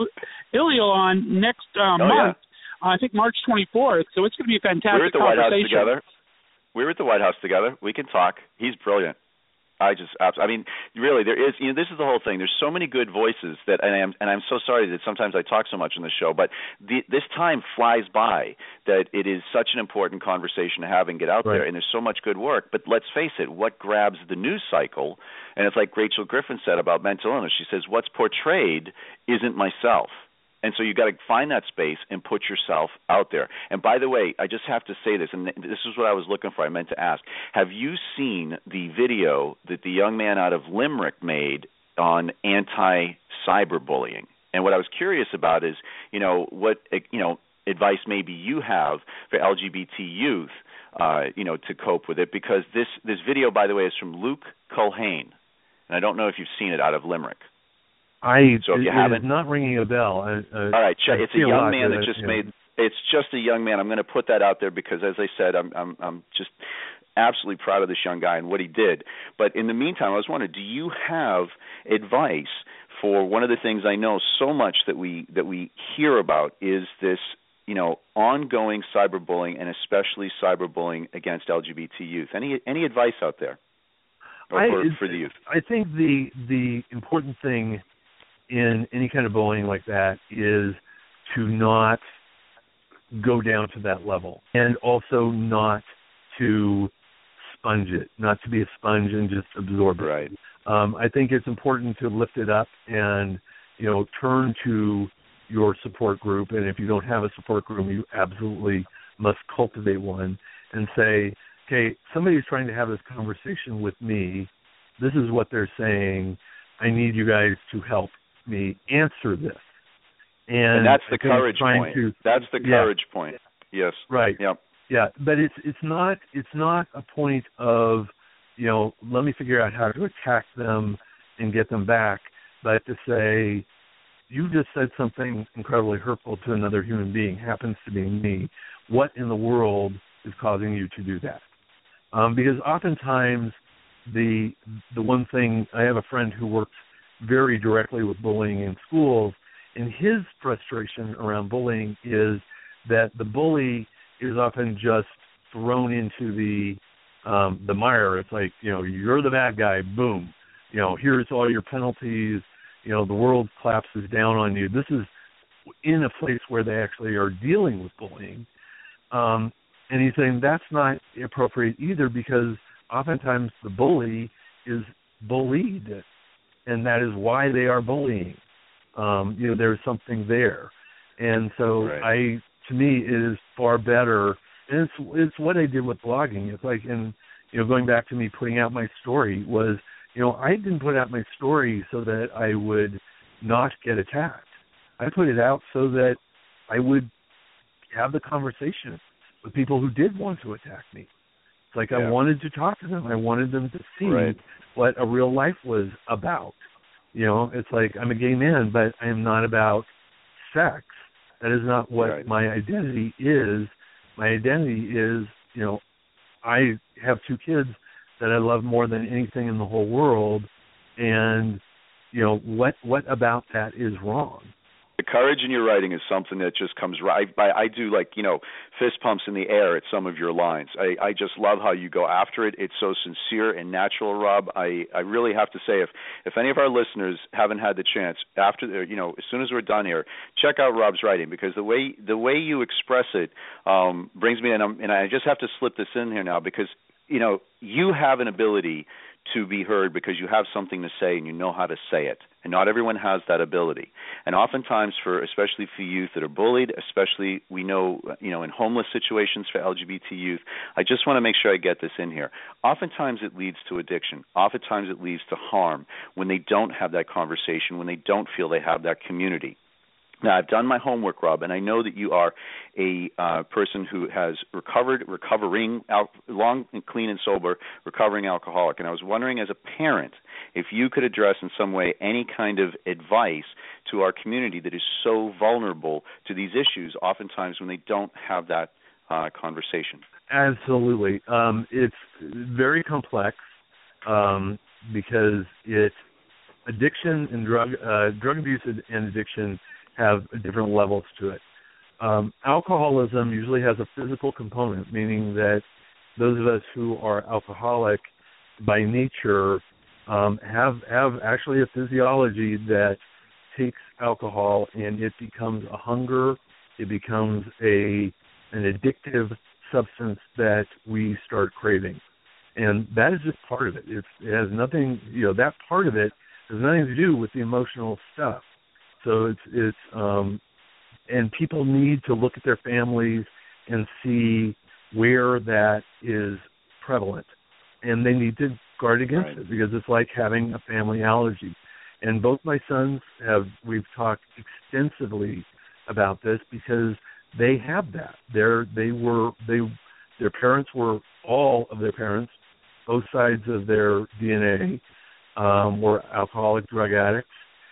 S2: Eliel on next uh,
S3: oh,
S2: month,
S3: yeah.
S2: uh, I think March twenty-fourth. So it's going to be a fantastic
S3: We're at the White House
S2: conversation.
S3: together. We were at the White House together. We can talk. He's brilliant. I just, I mean, really, there is, you know, this is the whole thing. There's so many good voices that, and I'm, and I'm so sorry that sometimes I talk so much on the show, but the, this time flies by that it is such an important conversation to have and get out
S5: right.
S3: there, and there's so much good work. But let's face it, what grabs the news cycle, and it's like Rachel Griffin said about mental illness. She says, what's portrayed isn't myself. And so you got to find that space and put yourself out there. And by the way, I just have to say this, and this is what I was looking for. I meant to ask, have you seen the video that the young man out of Limerick made on anti-cyberbullying? And what I was curious about is, you know, what, you know, advice maybe you have for L G B T youth, uh, you know, to cope with it. Because this, this video, by the way, is from Luke Culhane. And I don't know if you've seen it out of Limerick.
S5: I
S3: so if you
S5: it,
S3: haven't,
S5: it's not ringing a bell. I, uh,
S3: all right,
S5: I
S3: it's a young man that
S5: it,
S3: just
S5: yeah.
S3: made. It's just a young man. I'm going to put that out there because, as I said, I'm I'm I'm just absolutely proud of this young guy and what he did. But in the meantime, I was wondering, do you have advice for one of the things I know so much that we that we hear about is this, you know, ongoing cyberbullying and especially cyberbullying against L G B T youth? Any any advice out there or
S5: I,
S3: for, for the youth?
S5: I think the the important thing in any kind of bullying like that is to not go down to that level, and also not to sponge it, not to be a sponge and just absorb it.
S3: Right.
S5: Um, I think it's important to lift it up and, you know, turn to your support group, and if you don't have a support group, you absolutely must cultivate one and say, okay, somebody's trying to have this conversation with me. This is what they're saying. I need you guys to help me answer this. And,
S3: and that's the courage point.
S5: To,
S3: that's the courage
S5: yeah.
S3: point. Yes.
S5: Right.
S3: Yep.
S5: Yeah, but it's it's not it's not a point of, you know, let me figure out how to attack them and get them back, but to say, you just said something incredibly hurtful to another human being, happens to be me. What in the world is causing you to do that? Um, because oftentimes the the one thing, I have a friend who works very directly with bullying in schools, and his frustration around bullying is that the bully is often just thrown into the um, the mire. It's like, you know, you're the bad guy, boom. You know, here's all your penalties. You know, the world collapses down on you. This is in a place where they actually are dealing with bullying. Um, and he's saying that's not appropriate either, because oftentimes the bully is bullied, and that is why they are bullying. Um, you know, there's something there. And so right. I, to me, it is far better, and it's it's what I did with blogging. It's like, in, you know, going back to me putting out my story was, you know, I didn't put out my story so that I would not get attacked. I put it out so that I would have the conversation with people who did want to attack me. It's like, yeah. I wanted to talk to them. I wanted them to see right. what a real life was about. You know, it's like, I'm a gay man, but I am not about sex. That is not what right. my identity is. My identity is, you know, I have two kids that I love more than anything in the whole world, and, you know, what what about that is wrong?
S3: The courage in your writing is something that just comes right. I, I do, like, you know, fist pumps in the air at some of your lines. I, I just love how you go after it. It's so sincere and natural, Rob. I, I really have to say, if if any of our listeners haven't had the chance, after the, you know, as soon as we're done here, check out Rob's writing, because the way the way you express it um, brings me, and, I'm, and I just have to slip this in here now, because, you know, you have an ability to be heard because you have something to say and you know how to say it. And not everyone has that ability. And oftentimes, for especially for youth that are bullied, especially we know, you know, in homeless situations for L G B T youth, I just want to make sure I get this in here. Oftentimes it leads to addiction. Oftentimes it leads to harm when they don't have that conversation, when they don't feel they have that community. Now, I've done my homework, Rob, and I know that you are a uh, person who has recovered, recovering, out, long and clean and sober, recovering alcoholic. And I was wondering, as a parent, if you could address in some way any kind of advice to our community that is so vulnerable to these issues, oftentimes when they don't have that uh, conversation.
S5: Absolutely. Um, it's very complex um, because it addiction and drug uh, drug abuse and addiction have different levels to it. Um, alcoholism usually has a physical component, meaning that those of us who are alcoholic by nature um, have have actually a physiology that takes alcohol and it becomes a hunger, it becomes a an addictive substance that we start craving. And that is just part of it. It's, it has nothing, you know, that part of it has nothing to do with the emotional stuff. So it's, it's um, and people need to look at their families and see where that is prevalent. And they need to guard against
S3: right.
S5: it because it's like having a family allergy. And both my sons have, we've talked extensively about this because they have that. They're, they were, they, their parents were, all of their parents, both sides of their D N A, um, were alcoholic drug addicts.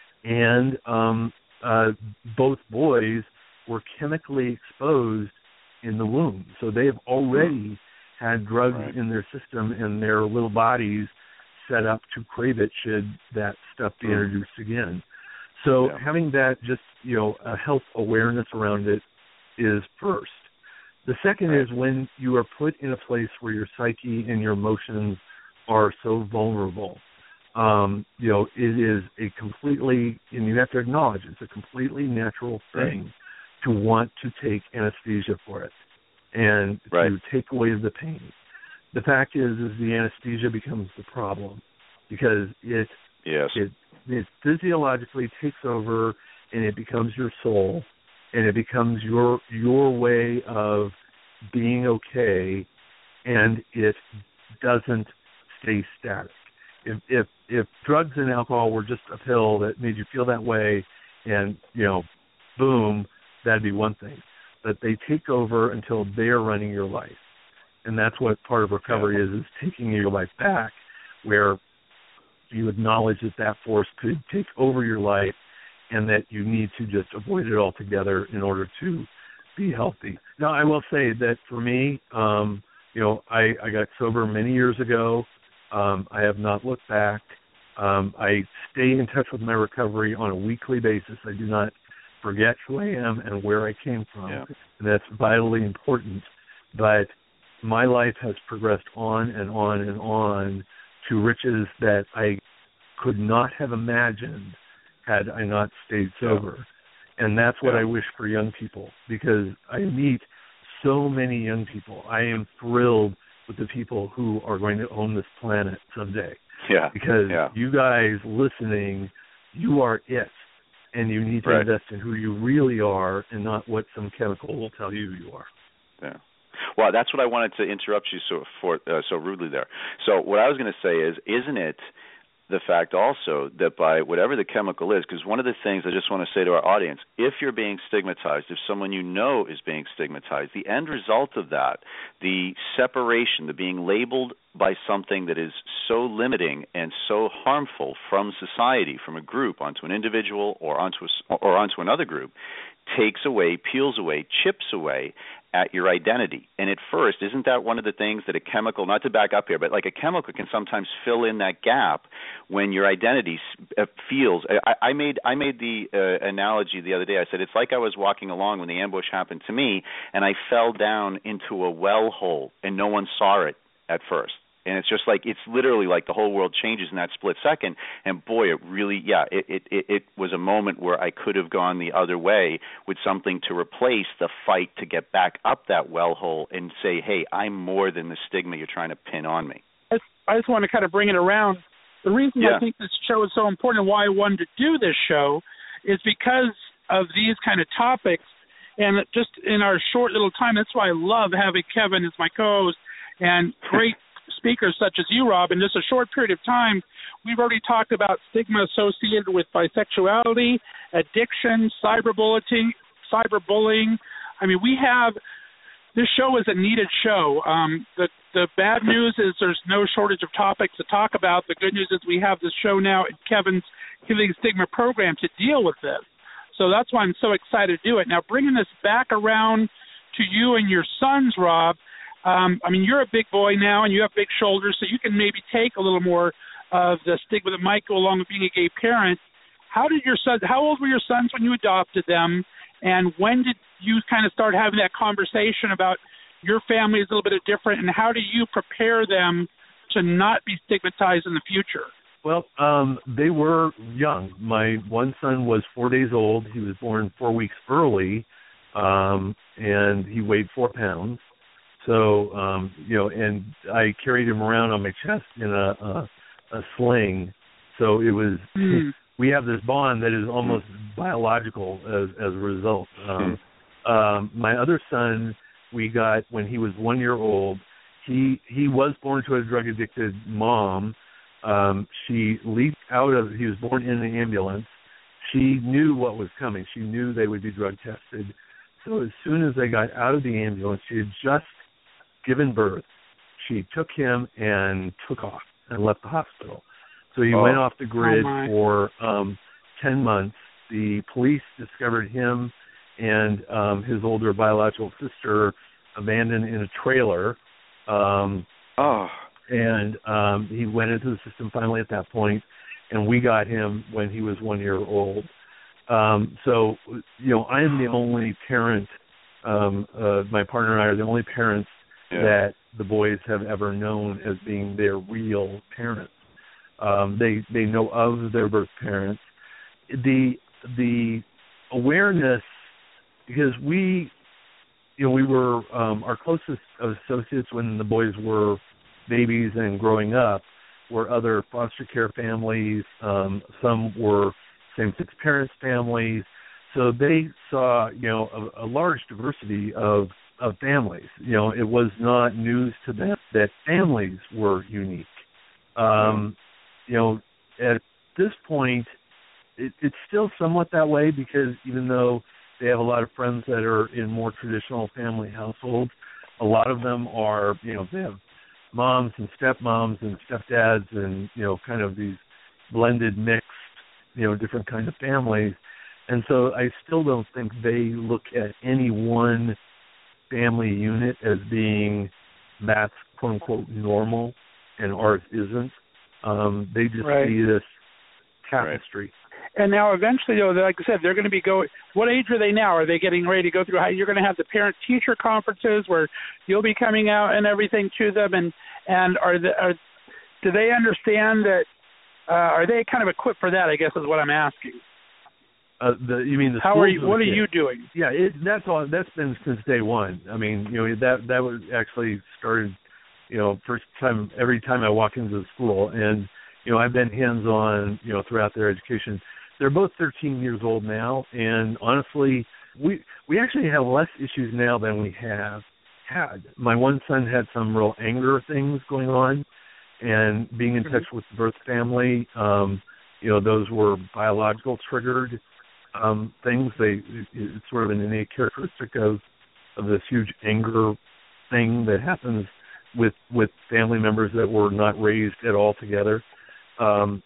S5: And um, uh, both boys were chemically exposed in the womb. So they have already had drugs
S3: right. in
S5: their system and their little bodies set up to crave it should that stuff be introduced again. So
S3: yeah.
S5: having that just, you know, a health awareness around it is first. The second
S3: right.
S5: is when you are put in a place where your psyche and your emotions are so vulnerable. Um, you know, it is a completely, and you have to acknowledge it's a completely natural thing right. to want to take anesthesia for it and
S3: right.
S5: to take away the pain. The fact is, is the anesthesia becomes the problem because it,
S3: yes.
S5: it it physiologically takes over and it becomes your soul and it becomes your your way of being okay, and it doesn't stay static. If if if drugs and alcohol were just a pill that made you feel that way, and you know, boom, that'd be one thing. But they take over until they're running your life. And that's what part of recovery yeah. is, is taking your life back, where you acknowledge that that force could take over your life and that you need to just avoid it altogether in order to be healthy. Now, I will say that for me, um, you know, I, I got sober many years ago. Um, I have not looked back. Um, I stay in touch with my recovery on a weekly basis. I do not forget who I am and where I came from,
S3: yeah.
S5: and that's vitally important. But my life has progressed on and on and on to riches that I could not have imagined had I not stayed sober. Yeah. And that's what yeah. I wish for young people, because I meet so many young people. I am thrilled with the people who are going to own this planet someday.
S3: Yeah.
S5: Because
S3: yeah.
S5: you guys listening, you are it. And you need to
S3: right.
S5: invest in who you really are and not what some chemical will tell you you are.
S3: Yeah. Well, that's what I wanted to interrupt you so for uh, so rudely there. So what I was going to say is, isn't it the fact also that by whatever the chemical is, because one of the things I just want to say to our audience, if you're being stigmatized, if someone you know is being stigmatized, the end result of that, the separation, the being labeled by something that is so limiting and so harmful from society, from a group onto an individual or onto a, or onto another group, takes away, peels away, chips away at your identity. And at first, isn't that one of the things that a chemical, not to back up here, but like a chemical can sometimes fill in that gap when your identity feels. I, I made I made the uh, analogy the other day. I said it's like I was walking along when the ambush happened to me, and I fell down into a well hole, and no one saw it at first. And it's just like, it's literally like the whole world changes in that split second. And boy, it really, yeah, it, it, it, it was a moment where I could have gone the other way with something to replace the fight to get back up that well hole and say, hey, I'm more than the stigma you're trying to pin on me.
S2: I just, I just want to kind of bring it around. The reason
S3: yeah.
S2: I think this show is so important and why I wanted to do this show is because of these kind of topics. And just in our short little time, that's why I love having Kevin as my co-host and great speakers such as you, Rob. In just a short period of time, we've already talked about stigma associated with bisexuality, addiction, cyberbullying, cyberbullying. I mean, we have, this show is a needed show. Um, the, the bad news is there's no shortage of topics to talk about. The good news is we have this show now at Kevin's Healing Stigma program to deal with this. So that's why I'm so excited to do it. Now, bringing this back around to you and your sons, Rob, Um, I mean, you're a big boy now, and you have big shoulders, so you can maybe take a little more of the stigma that might go along with being a gay parent. How did your sons? How old were your sons when you adopted them, and when did you kind of start having that conversation about your family is a little bit different, and how do you prepare them to not be stigmatized in the future?
S5: Well, um, they were young. My one son was four days old. He was born four weeks early, um, and he weighed four pounds. So, um, you know, and I carried him around on my chest in a, a, a sling. So it was, mm. we have this bond that is almost mm. biological as, as a result. Um, mm. um, my other son, we got when he was one year old. He he was born to a drug-addicted mom. Um, she leaped out of, he was born in an ambulance. She knew what was coming. She knew they would be drug tested. So as soon as they got out of the ambulance, she had just given birth. She took him and took off and left the hospital. So he oh. went off the grid oh for um, ten months. The police discovered him and um, his older biological sister abandoned in a trailer. Um,
S3: oh.
S5: And um, he went into the system finally at that point, and we got him when he was one year old. Um, so, you know, I am the only parent, um, uh, my partner and I are the only parents yeah. that the boys have ever known as being their real parents. Um, they they know of their birth parents. The the awareness, because we, you know, we were um, our closest associates when the boys were babies and growing up were other foster care families. Um, some were same-sex parents families. So they saw, you know, a, a large diversity of, of families. You know, it was not news to them that families were unique. Um, you know, at this point, it, it's still somewhat that way because even though they have a lot of friends that are in more traditional family households, a lot of them are, you know, they have moms and stepmoms and stepdads and, you know, kind of these blended, mixed, you know, different kinds of families. And so I still don't think they look at any one family unit as being that's, quote, unquote, normal and ours isn't. Um, they just right. see this tapestry.
S2: Right. And now eventually, though, like I said, they're going to be going, what age are they now? Are they getting ready to go through, you're going to have the parent-teacher conferences where you'll be coming out and everything to them, and, and are, the, are do they understand that, uh, are they kind of equipped for that, I guess is what I'm asking.
S5: Uh, the, you mean the
S2: How are you, what are you doing?
S5: Yeah, it, that's all, that's been since day one. I mean, you know, that, that was actually started, you know, first time, every time I walk into the school, and, you know, I've been hands-on, you know, throughout their education. They're both thirteen years old now, and honestly, we we actually have less issues now than we have had. My one son had some real anger things going on, and being in mm-hmm. touch with the birth family, um, you know, those were biological triggered um, things. They it's sort of an innate characteristic of of this huge anger thing that happens with with family members that were not raised at all together. Um,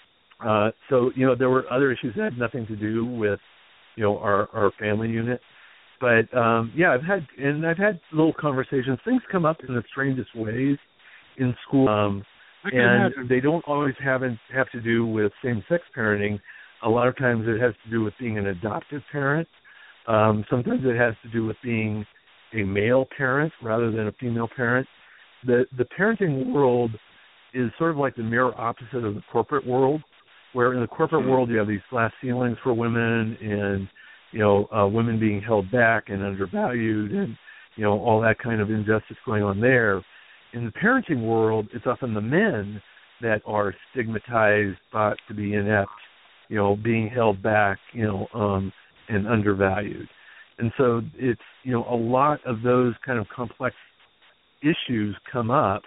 S5: Uh, so, you know, there were other issues that had nothing to do with, you know, our, our family unit. But, um, yeah, I've had, and I've had little conversations. Things come up in the strangest ways in school. Um, and imagine. They don't always have, have to do with same-sex parenting. A lot of times it has to do with being an adoptive parent. Um, sometimes it has to do with being a male parent rather than a female parent. The, the parenting world is sort of like the mirror opposite of the corporate world, where in the corporate world you have these glass ceilings for women and, you know, uh, women being held back and undervalued and, you know, all that kind of injustice going on there. In the parenting world, it's often the men that are stigmatized, thought to be inept, you know, being held back, you know, um, and undervalued. And so it's, you know, a lot of those kind of complex issues come up.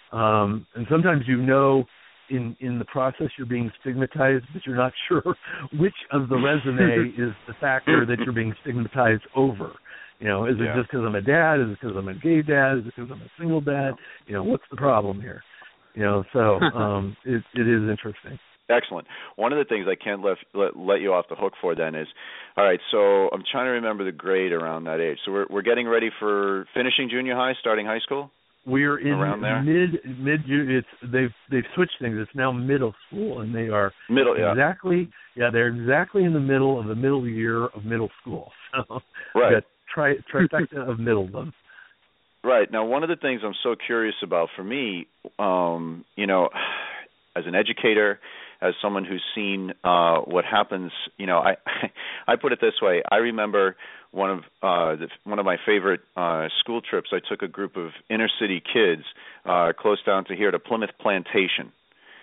S5: Um, and sometimes you know in, in the process you're being stigmatized, but you're not sure which of the resume is the factor that you're being stigmatized over. You know, is it yeah. just because I'm a dad? Is it because I'm a gay dad? Is it because I'm a single dad? You know, what's the problem here? You know, so um, it, it is interesting.
S3: Excellent. One of the things I can't let, let let you off the hook for then is, all right, so I'm trying to remember the grade around that age. So we're we're getting ready for finishing junior high, starting high school?
S5: We're in
S3: around there?
S5: mid mid. It's they've they've switched things. It's now middle school, and they are
S3: middle
S5: exactly yeah. yeah they're exactly in the middle of the middle year of middle school. So
S3: right,
S5: tri trifecta of middledom.
S3: Right. Now, one of the things I'm so curious about for me, um, you know, as an educator, as someone who's seen uh, what happens. You know, I I put it this way. I remember one of uh, the, one of my favorite uh, school trips. I took a group of inner city kids uh, close down to here to Plymouth Plantation,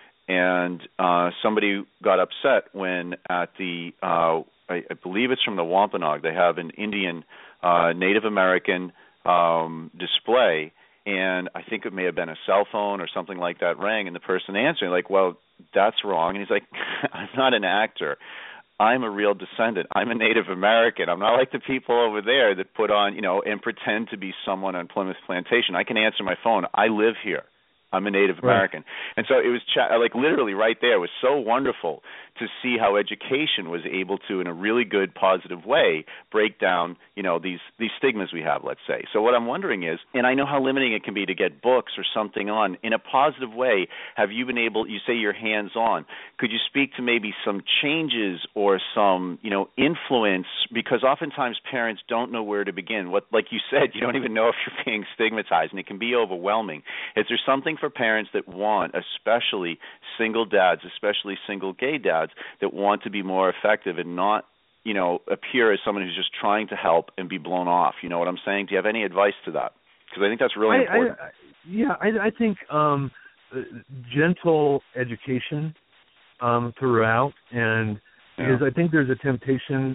S3: and uh, somebody got upset when at the uh, I, I believe it's from the Wampanoag. They have an Indian uh, Native American um, display, and I think it may have been a cell phone or something like that rang, and the person answering like, well, that's wrong. And he's like, I'm not an actor. I'm a real descendant. I'm a Native American. I'm not like the people over there that put on, you know, and pretend to be someone on Plymouth Plantation. I can answer my phone. I live here. I'm a Native American. Right. And so it was cha- like literally right there. It was so wonderful to see how education was able to, in a really good, positive way, break down, you know, these, these stigmas we have, let's say. So what I'm wondering is, and I know how limiting it can be to get books or something on, in a positive way, have you been able, you say you're hands-on, could you speak to maybe some changes or some, you know, influence? Because oftentimes parents don't know where to begin. What, like you said, you don't even know if you're being stigmatized, and it can be overwhelming. Is there something for parents that want, especially single dads, especially single gay dads, that want to be more effective and not, you know, appear as someone who's just trying to help and be blown off? You know what I'm saying? Do you have any advice to that? Because I think that's really
S5: I,
S3: important.
S5: I, I, yeah, I, I think um, gentle education um, throughout, and because yeah. I think there's a temptation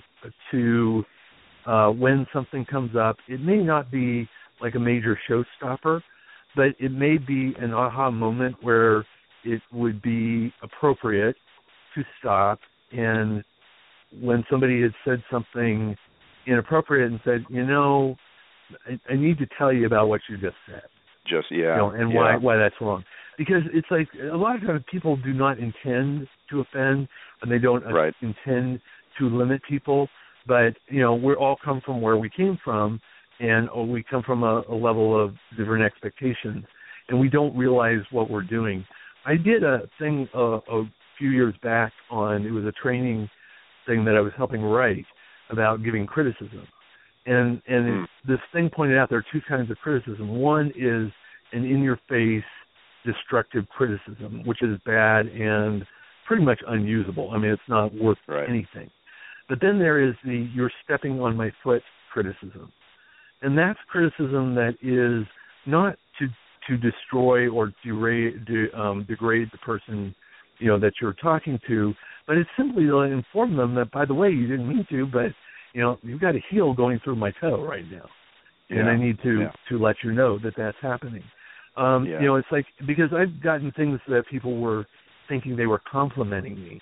S5: to, uh, when something comes up, it may not be like a major showstopper, but it may be an aha moment where it would be appropriate to stop, and when somebody had said something inappropriate and said, you know, I, I need to tell you about what you just said.
S3: Just, yeah.
S5: You know, and
S3: yeah.
S5: why why that's wrong. Because it's like a lot of times people do not intend to offend, and they don't
S3: right.
S5: intend to limit people, but, you know, we all come from where we came from, and we come from a, a level of different expectations, and we don't realize what we're doing. I did a thing uh, a few years back on, it was a training thing that I was helping write about giving criticism. And and
S3: mm.
S5: it, this thing pointed out there are two kinds of criticism. One is an in-your-face, destructive criticism, which is bad and pretty much unusable. I mean, it's not worth
S3: right.
S5: anything. But then there is the you're stepping on my foot criticism. And that's criticism that is not to to destroy or degrade, de, um, degrade the person, you know, that you're talking to, but it's simply to inform them that, by the way, you didn't mean to, but, you know, you've got a heel going through my toe right now,
S3: yeah.
S5: and I need to,
S3: yeah.
S5: to let you know that that's happening. Um,
S3: yeah.
S5: You know, it's like, because I've gotten things that people were thinking they were complimenting me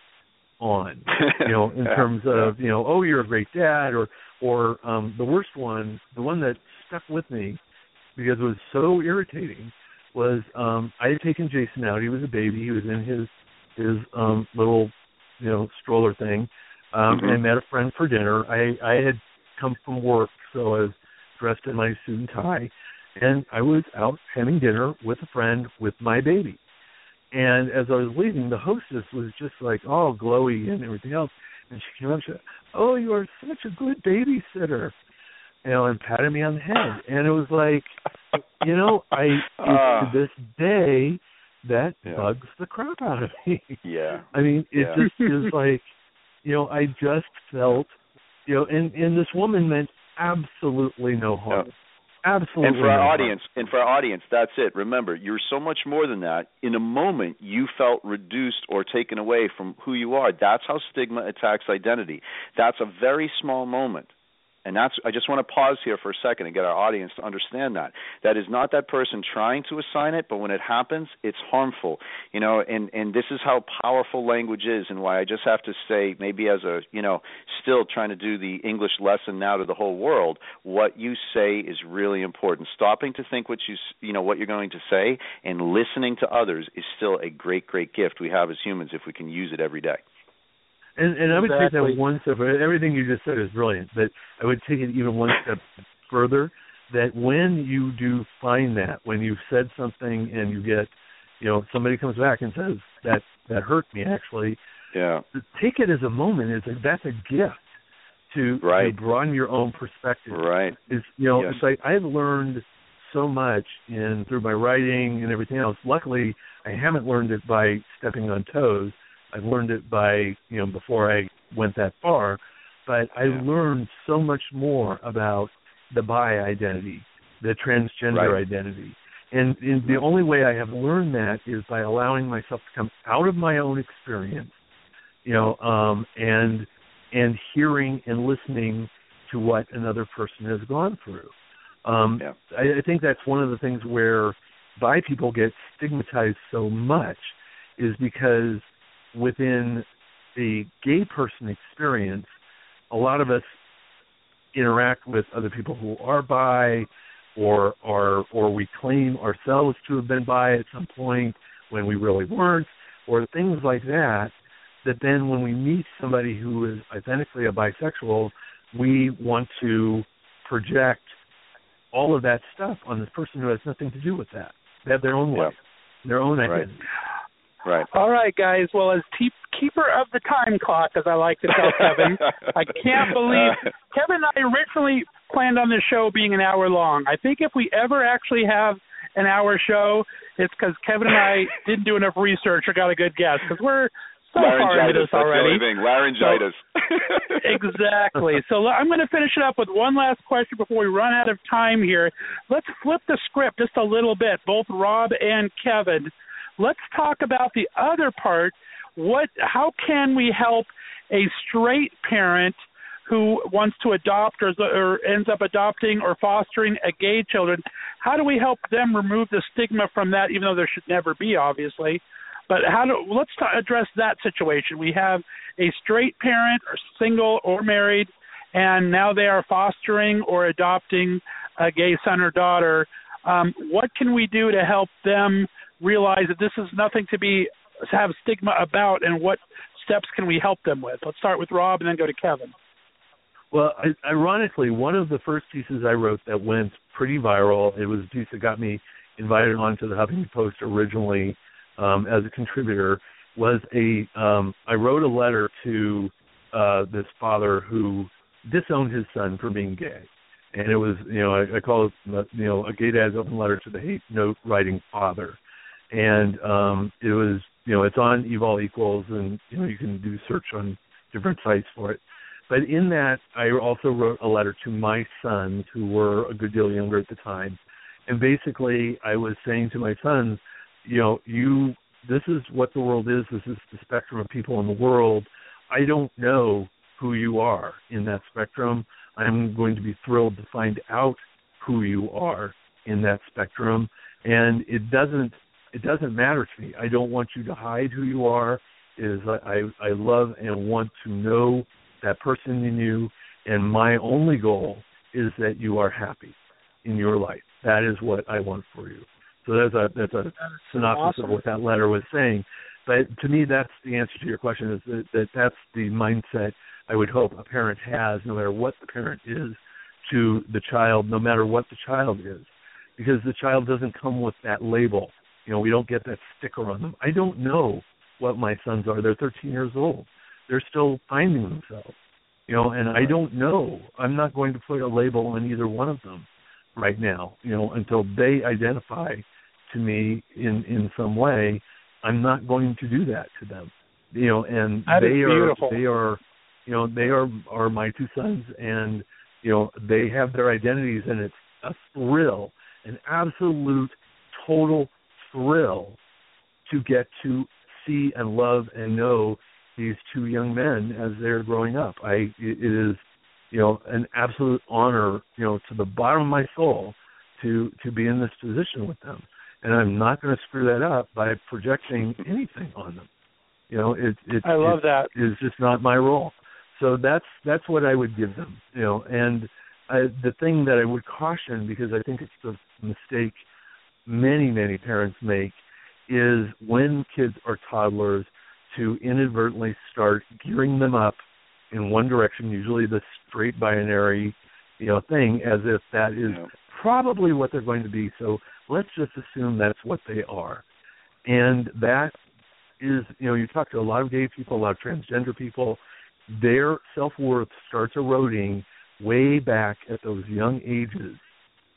S5: on, you know, in
S3: yeah.
S5: terms of, you know, oh, you're a great dad, or, or um, the worst one, the one that stuck with me because it was so irritating, was um, I had taken Jason out. He was a baby. He was in his his um, little, you know, stroller thing. Um,
S3: mm-hmm.
S5: and I met a friend for dinner. I, I had come from work, so I was dressed in my suit and tie, and I was out having dinner with a friend with my baby. And as I was leaving, the hostess was just like all glowy and everything else. And she came up and said, "Oh, you are such a good babysitter," you know, and patted me on the head. And it was like, you know, I uh, to this day that
S3: yeah.
S5: bugs the crap out of me.
S3: Yeah.
S5: I mean, it
S3: yeah.
S5: just is like, you know, I just felt, you know, and, and this woman meant absolutely no harm.
S3: Yeah.
S5: Absolutely.
S3: And for our
S5: no
S3: audience,
S5: harm.
S3: and for our audience, that's it. Remember, you're so much more than that. In a moment, you felt reduced or taken away from who you are. That's how stigma attacks identity. That's a very small moment. And that's, I just want to pause here for a second and get our audience to understand that. That is not that person trying to assign it, but when it happens, it's harmful. You know, and, and this is how powerful language is, and why I just have to say, maybe as a, you know, still trying to do the English lesson now to the whole world, what you say is really important. Stopping to think what you, you know, what you're going to say and listening to others is still a great, great gift we have as humans if we can use it every day.
S5: And, and I would
S2: exactly.
S5: take that one step. Everything you just said is brilliant, but I would take it even one step further. That when you do find that, when you've said something and you get, you know, somebody comes back and says that that hurt me actually.
S3: Yeah.
S5: Take it as a moment. It's like that's a gift to,
S3: right.
S5: to broaden your own perspective.
S3: Right.
S5: It's, you know,
S3: yes.
S5: it's like I've learned so much in through my writing and everything else. Luckily, I haven't learned it by stepping on toes. I've learned it by, you know, before I went that far. But I yeah. learned so much more about the bi identity, the transgender right. identity. And, and the only way I have learned that is by allowing myself to come out of my own experience, you know, um, and and hearing and listening to what another person has gone through. Um, yeah. I, I think that's one of the things where bi people get stigmatized so much is because within the gay person experience, a lot of us interact with other people who are bi, or or or we claim ourselves to have been bi at some point when we really weren't, or things like that, that then when we meet somebody who is authentically a bisexual, we want to project all of that stuff on this person who has nothing to do with that. They have their own life, yeah. their own identity.
S3: Right. right.
S2: All right, guys. Well, as te- keeper of the time clock, as I like to tell Kevin, I can't believe Kevin and I originally planned on this show being an hour long. I think if we ever actually have an hour show, it's because Kevin and I didn't do enough research or got a good guess, because we're so far into this already.
S3: Laryngitis.
S2: So, exactly. So I'm going to finish it up with one last question before we run out of time here. Let's flip the script just a little bit, both Rob and Kevin. Let's talk about the other part. What? How can we help a straight parent who wants to adopt or, or ends up adopting or fostering a gay children? How do we help them remove the stigma from that, even though there should never be, obviously? But how do let's t- address that situation. We have a straight parent, or single or married, and now they are fostering or adopting a gay son or daughter. Um, what can we do to help them realize that this is nothing to be have stigma about, and what steps can we help them with? Let's start with Rob and then go to Kevin.
S5: Well, I, ironically, one of the first pieces I wrote that went pretty viral, it was a piece that got me invited onto the Huffington Post originally um, as a contributor, was a, um, I wrote a letter to uh, this father who disowned his son for being gay. And it was, you know, I, I call it, you know, a gay dad's open letter to the hate note writing father. And um, it was, you know, it's on Evol Equals, and, you know, you can do search on different sites for it. But in that, I also wrote a letter to my sons, who were a good deal younger at the time. And basically, I was saying to my sons, you know, you, this is what the world is. This is the spectrum of people in the world. I don't know who you are in that spectrum. I'm going to be thrilled to find out who you are in that spectrum. And it doesn't, it doesn't matter to me. I don't want you to hide who you are. It is I, I love and want to know that person in you, and my only goal is that you are happy in your life. That is what I want for you. So that's a that's a synopsis awesome. Of what that letter was saying. But to me, that's the answer to your question, is that, that that's the mindset I would hope a parent has, no matter what the parent is to the child, no matter what the child is, because the child doesn't come with that label. You know, we don't get that sticker on them. I don't know what my sons are. They're thirteen years old. They're still finding themselves, you know, and I don't know. I'm not going to put a label on either one of them right now, you know, until they identify to me in, in some way. I'm not going to do that to them, you know, and
S2: that
S5: they are,
S2: beautiful.
S5: they are, you know, they are, are my two sons, and, you know, they have their identities, and it's a thrill, an absolute, total thrill to get to see and love and know these two young men as they're growing up. I it is, you know, an absolute honor, you know, to the bottom of my soul to to be in this position with them. And I'm not going to screw that up by projecting anything on them. You know, it it
S2: I love
S5: it
S2: that.
S5: is just not my role. So that's that's what I would give them, you know. And I, the thing that I would caution, because I think it's the mistake many, many parents make, is when kids are toddlers, to inadvertently start gearing them up in one direction, usually the straight binary, you know, thing, as if that is yeah. probably what they're going to be. So let's just assume that's what they are. And that is, you know, you talk to a lot of gay people, a lot of transgender people, their self-worth starts eroding way back at those young ages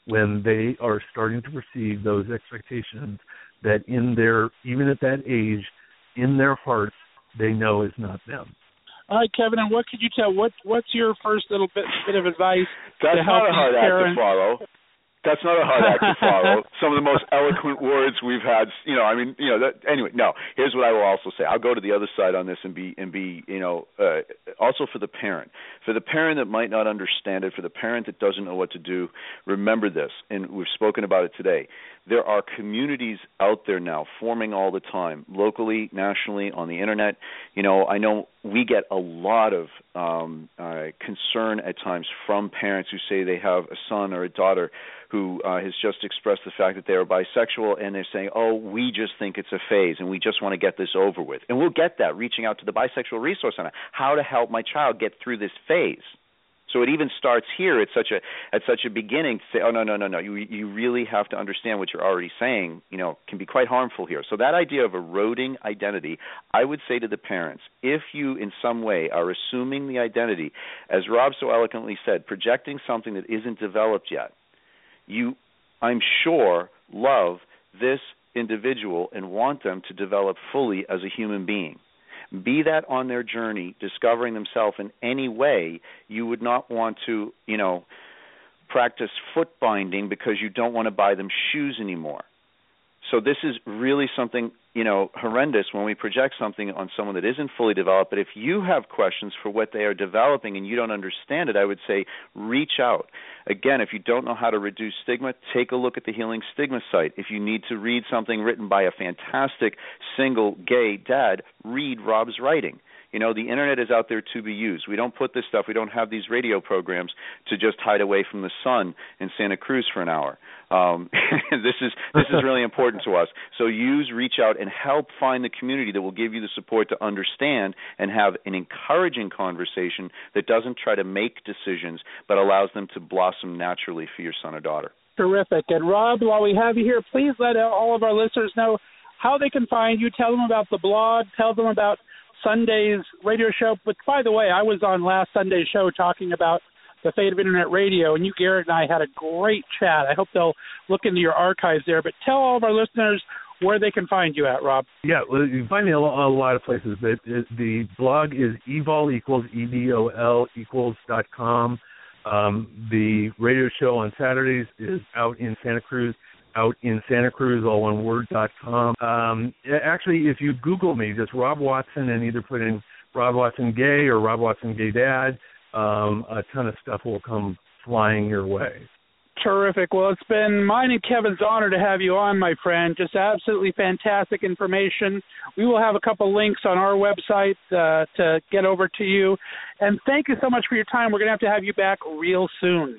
S5: when they are starting to perceive those expectations that in their, even at that age, in their hearts, they know is not them.
S2: All right, Kevin, and what could you tell? What What's your first little bit, bit of advice
S3: That's
S2: to help
S3: not a hard act
S2: parents?
S3: to follow. That's not a hard act to follow. Some of the most eloquent words we've had, you know, I mean, you know, that, anyway, no, here's what I will also say. I'll go to the other side on this and be, and be, you know, uh, also for the parent. For the parent that might not understand it, for the parent that doesn't know what to do, remember this, and we've spoken about it today. There are communities out there now forming all the time, locally, nationally, on the internet. You know, I know we get a lot of um, uh, concern at times from parents who say they have a son or a daughter who uh, has just expressed the fact that they are bisexual, and they're saying, oh, we just think it's a phase, and we just want to get this over with. And we'll get that, reaching out to the Bisexual Resource Center, how to help my child get through this phase. So it even starts here at such a at such a beginning to say, oh, no, no, no, no, you you really have to understand what you're already saying, you know, can be quite harmful here. So that idea of eroding identity, I would say to the parents, if you in some way are assuming the identity, as Rob so eloquently said, projecting something that isn't developed yet, you, I'm sure, love this individual and want them to develop fully as a human being. Be that on their journey, discovering themselves in any way, you would not want to, you know, practice foot binding because you don't want to buy them shoes anymore. So this is really something, you know, horrendous when we project something on someone that isn't fully developed. But if you have questions for what they are developing and you don't understand it, I would say reach out. Again, if you don't know how to reduce stigma, take a look at the Healing Stigma site. If you need to read something written by a fantastic single gay dad, read Rob's writing. You know, the internet is out there to be used. We don't put this stuff, we don't have these radio programs to just hide away from the sun in Santa Cruz for an hour. Um, this is this is really important to us. So use, reach out, and help find the community that will give you the support to understand and have an encouraging conversation that doesn't try to make decisions but allows them to blossom naturally for your son or daughter.
S2: Terrific. And Rob, while we have you here, please let all of our listeners know how they can find you. Tell them about the blog. Tell them about Sunday's radio show. But by the way, I was on last Sunday's show talking about the fate of Internet radio, and you, Garrett, and I had a great chat. I hope they'll look into your archives there. But tell all of our listeners where they can find you at, Rob.
S5: Yeah, well, you can find me a lot of places. But the blog is evol equals, E V O L equals dot com. Um, the radio show on Saturdays is out in Santa Cruz. Out in Santa Cruz, all one word, dot com. Um, actually, if you Google me, just Rob Watson, and either put in Rob Watson Gay or Rob Watson Gay Dad, um, a ton of stuff will come flying your way.
S2: Terrific. Well, it's been mine and Kevin's honor to have you on, my friend. Just absolutely fantastic information. We will have a couple links on our website uh, to get over to you. And thank you so much for your time. We're going to have to have you back real soon.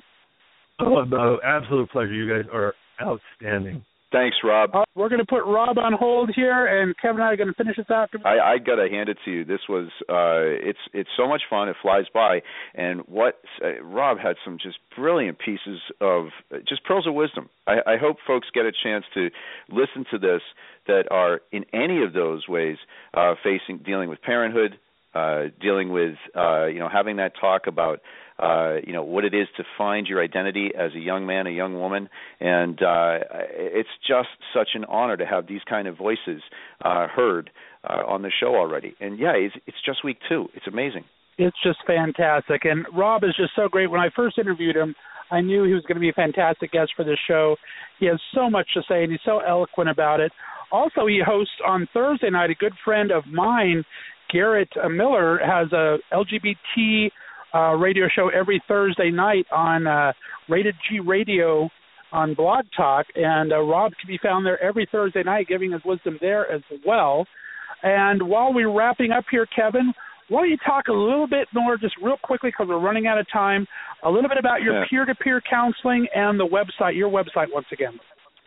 S5: Oh, no, absolute pleasure. You guys are outstanding.
S3: Thanks, Rob.
S2: Uh, we're going to put Rob on hold here, and Kevin and I are going to finish this after.
S3: I, I got to hand it to you. This was uh, it's it's so much fun. It flies by, and what uh, Rob had some just brilliant pieces of uh, just pearls of wisdom. I, I hope folks get a chance to listen to this that are in any of those ways uh, facing dealing with parenthood, uh, dealing with uh, you know having that talk about. Uh, you know, what it is to find your identity as a young man, a young woman. And uh, it's just such an honor to have these kind of voices uh, heard uh, on the show already. And, yeah, it's, it's just week two. It's amazing.
S2: It's just fantastic. And Rob is just so great. When I first interviewed him, I knew he was going to be a fantastic guest for this show. He has so much to say, and he's so eloquent about it. Also, he hosts on Thursday night, a good friend of mine, Garrett uh, Miller, has a L G B T Uh, radio show every Thursday night on uh, Rated G Radio on Blog Talk, and uh, Rob can be found there every Thursday night giving his wisdom there as well. And while we're wrapping up here, Kevin, why don't you talk a little bit more, just real quickly because we're running out of time, a little bit about your
S3: yeah.
S2: peer-to-peer counseling and the website, your website once again.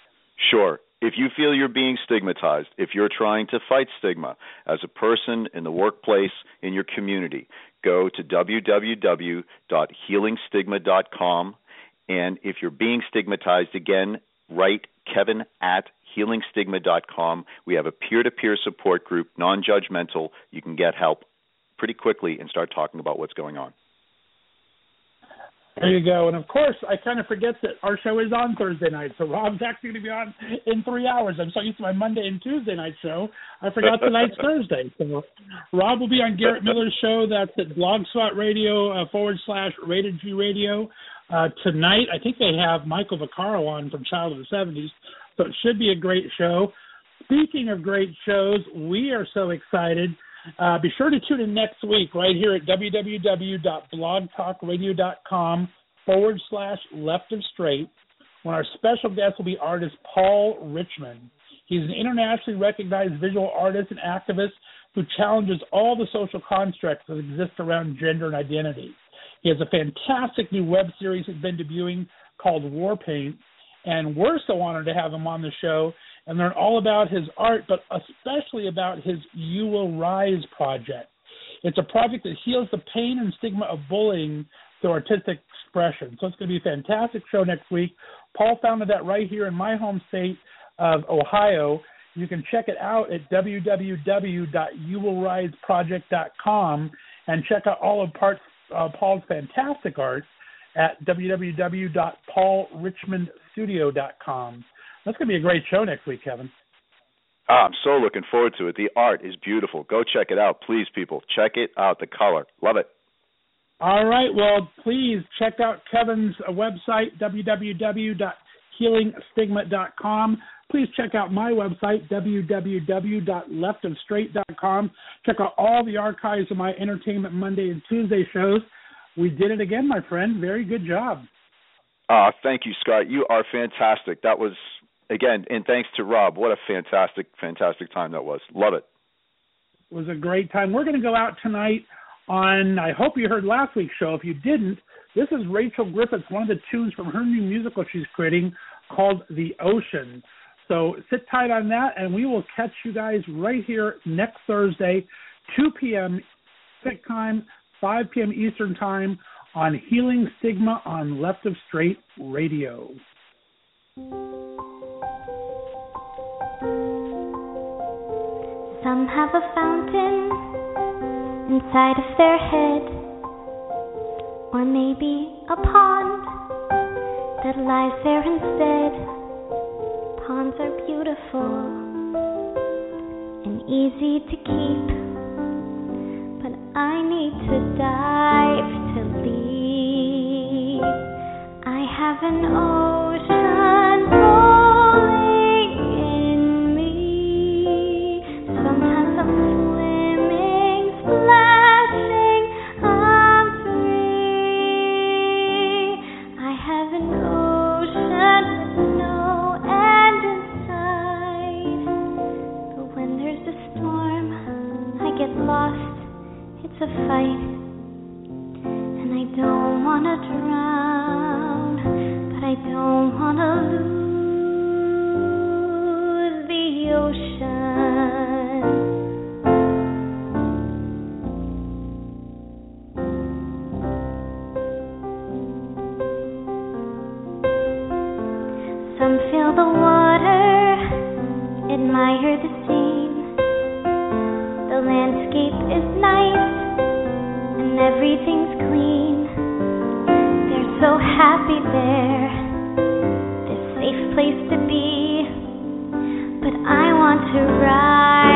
S3: Sure. If you feel you're being stigmatized, if you're trying to fight stigma as a person in the workplace, in your community, go to w w w dot healing stigma dot com. And if you're being stigmatized, again, write Kevin at healing stigma dot com. We have a peer-to-peer support group, non-judgmental. You can get help pretty quickly and start talking about what's going on.
S2: There you go. And, of course, I kind of forget that our show is on Thursday night, so Rob's actually going to be on in three hours. I'm so used to my Monday and Tuesday night show, I forgot tonight's Thursday. So Rob will be on Garrett Miller's show. That's at Blogspot Radio uh, forward slash Rated G Radio. Uh, tonight, I think they have Michael Vaccaro on from Child of the seventies, so it should be a great show. Speaking of great shows, we are so excited. Uh, be sure to tune in next week right here at www.blogtalkradio.com forward slash left of straight when our special guest will be artist Paul Richmond. He's an internationally recognized visual artist and activist who challenges all the social constructs that exist around gender and identity. He has a fantastic new web series he's been debuting called Warpaint, and we're so honored to have him on the show and learn all about his art, but especially about his You Will Rise project. It's a project that heals the pain and stigma of bullying through artistic expression. So it's going to be a fantastic show next week. Paul founded that right here in my home state of Ohio. You can check it out at w w w dot you will rise project dot com and check out all of parts, uh, Paul's fantastic art at w w w dot paul richmond studio dot com. That's going to be a great show next week, Kevin.
S3: Ah, I'm so looking forward to it. The art is beautiful. Go check it out, please, people. Check it out. The color. Love it.
S2: All right. Well, please check out Kevin's website, w w w dot healing stigma dot com. Please check out my website, w w w dot left of straight dot com. Check out all the archives of my Entertainment Monday and Tuesday shows. We did it again, my friend. Very good job.
S3: Ah, thank you, Scott. You are fantastic. That was... Again, and thanks to Rob. What a fantastic, fantastic time that was. Love it.
S2: It was a great time. We're going to go out tonight on, I hope you heard last week's show. If you didn't, this is Rachel Griffiths, one of the tunes from her new musical she's creating called The Ocean. So sit tight on that, and we will catch you guys right here next Thursday, two p.m. Pacific time, five p.m. Eastern time on Healing Stigma on Left of Straight Radio.
S6: Some have a fountain inside of their head, or maybe a pond that lies there instead. Ponds are beautiful and easy to keep, but I need to dive to leave. I have an ocean rolling in me. Sometimes I'm swimming, splashing, I'm free. I have an ocean with no end inside. But when there's a storm, I get lost. It's a fight, and I don't want to drown, but I don't want to lose the ocean. Some feel the water, admire the scene. The landscape is nice and everything's clean. They're so happy there, this safe place to be. But I want to ride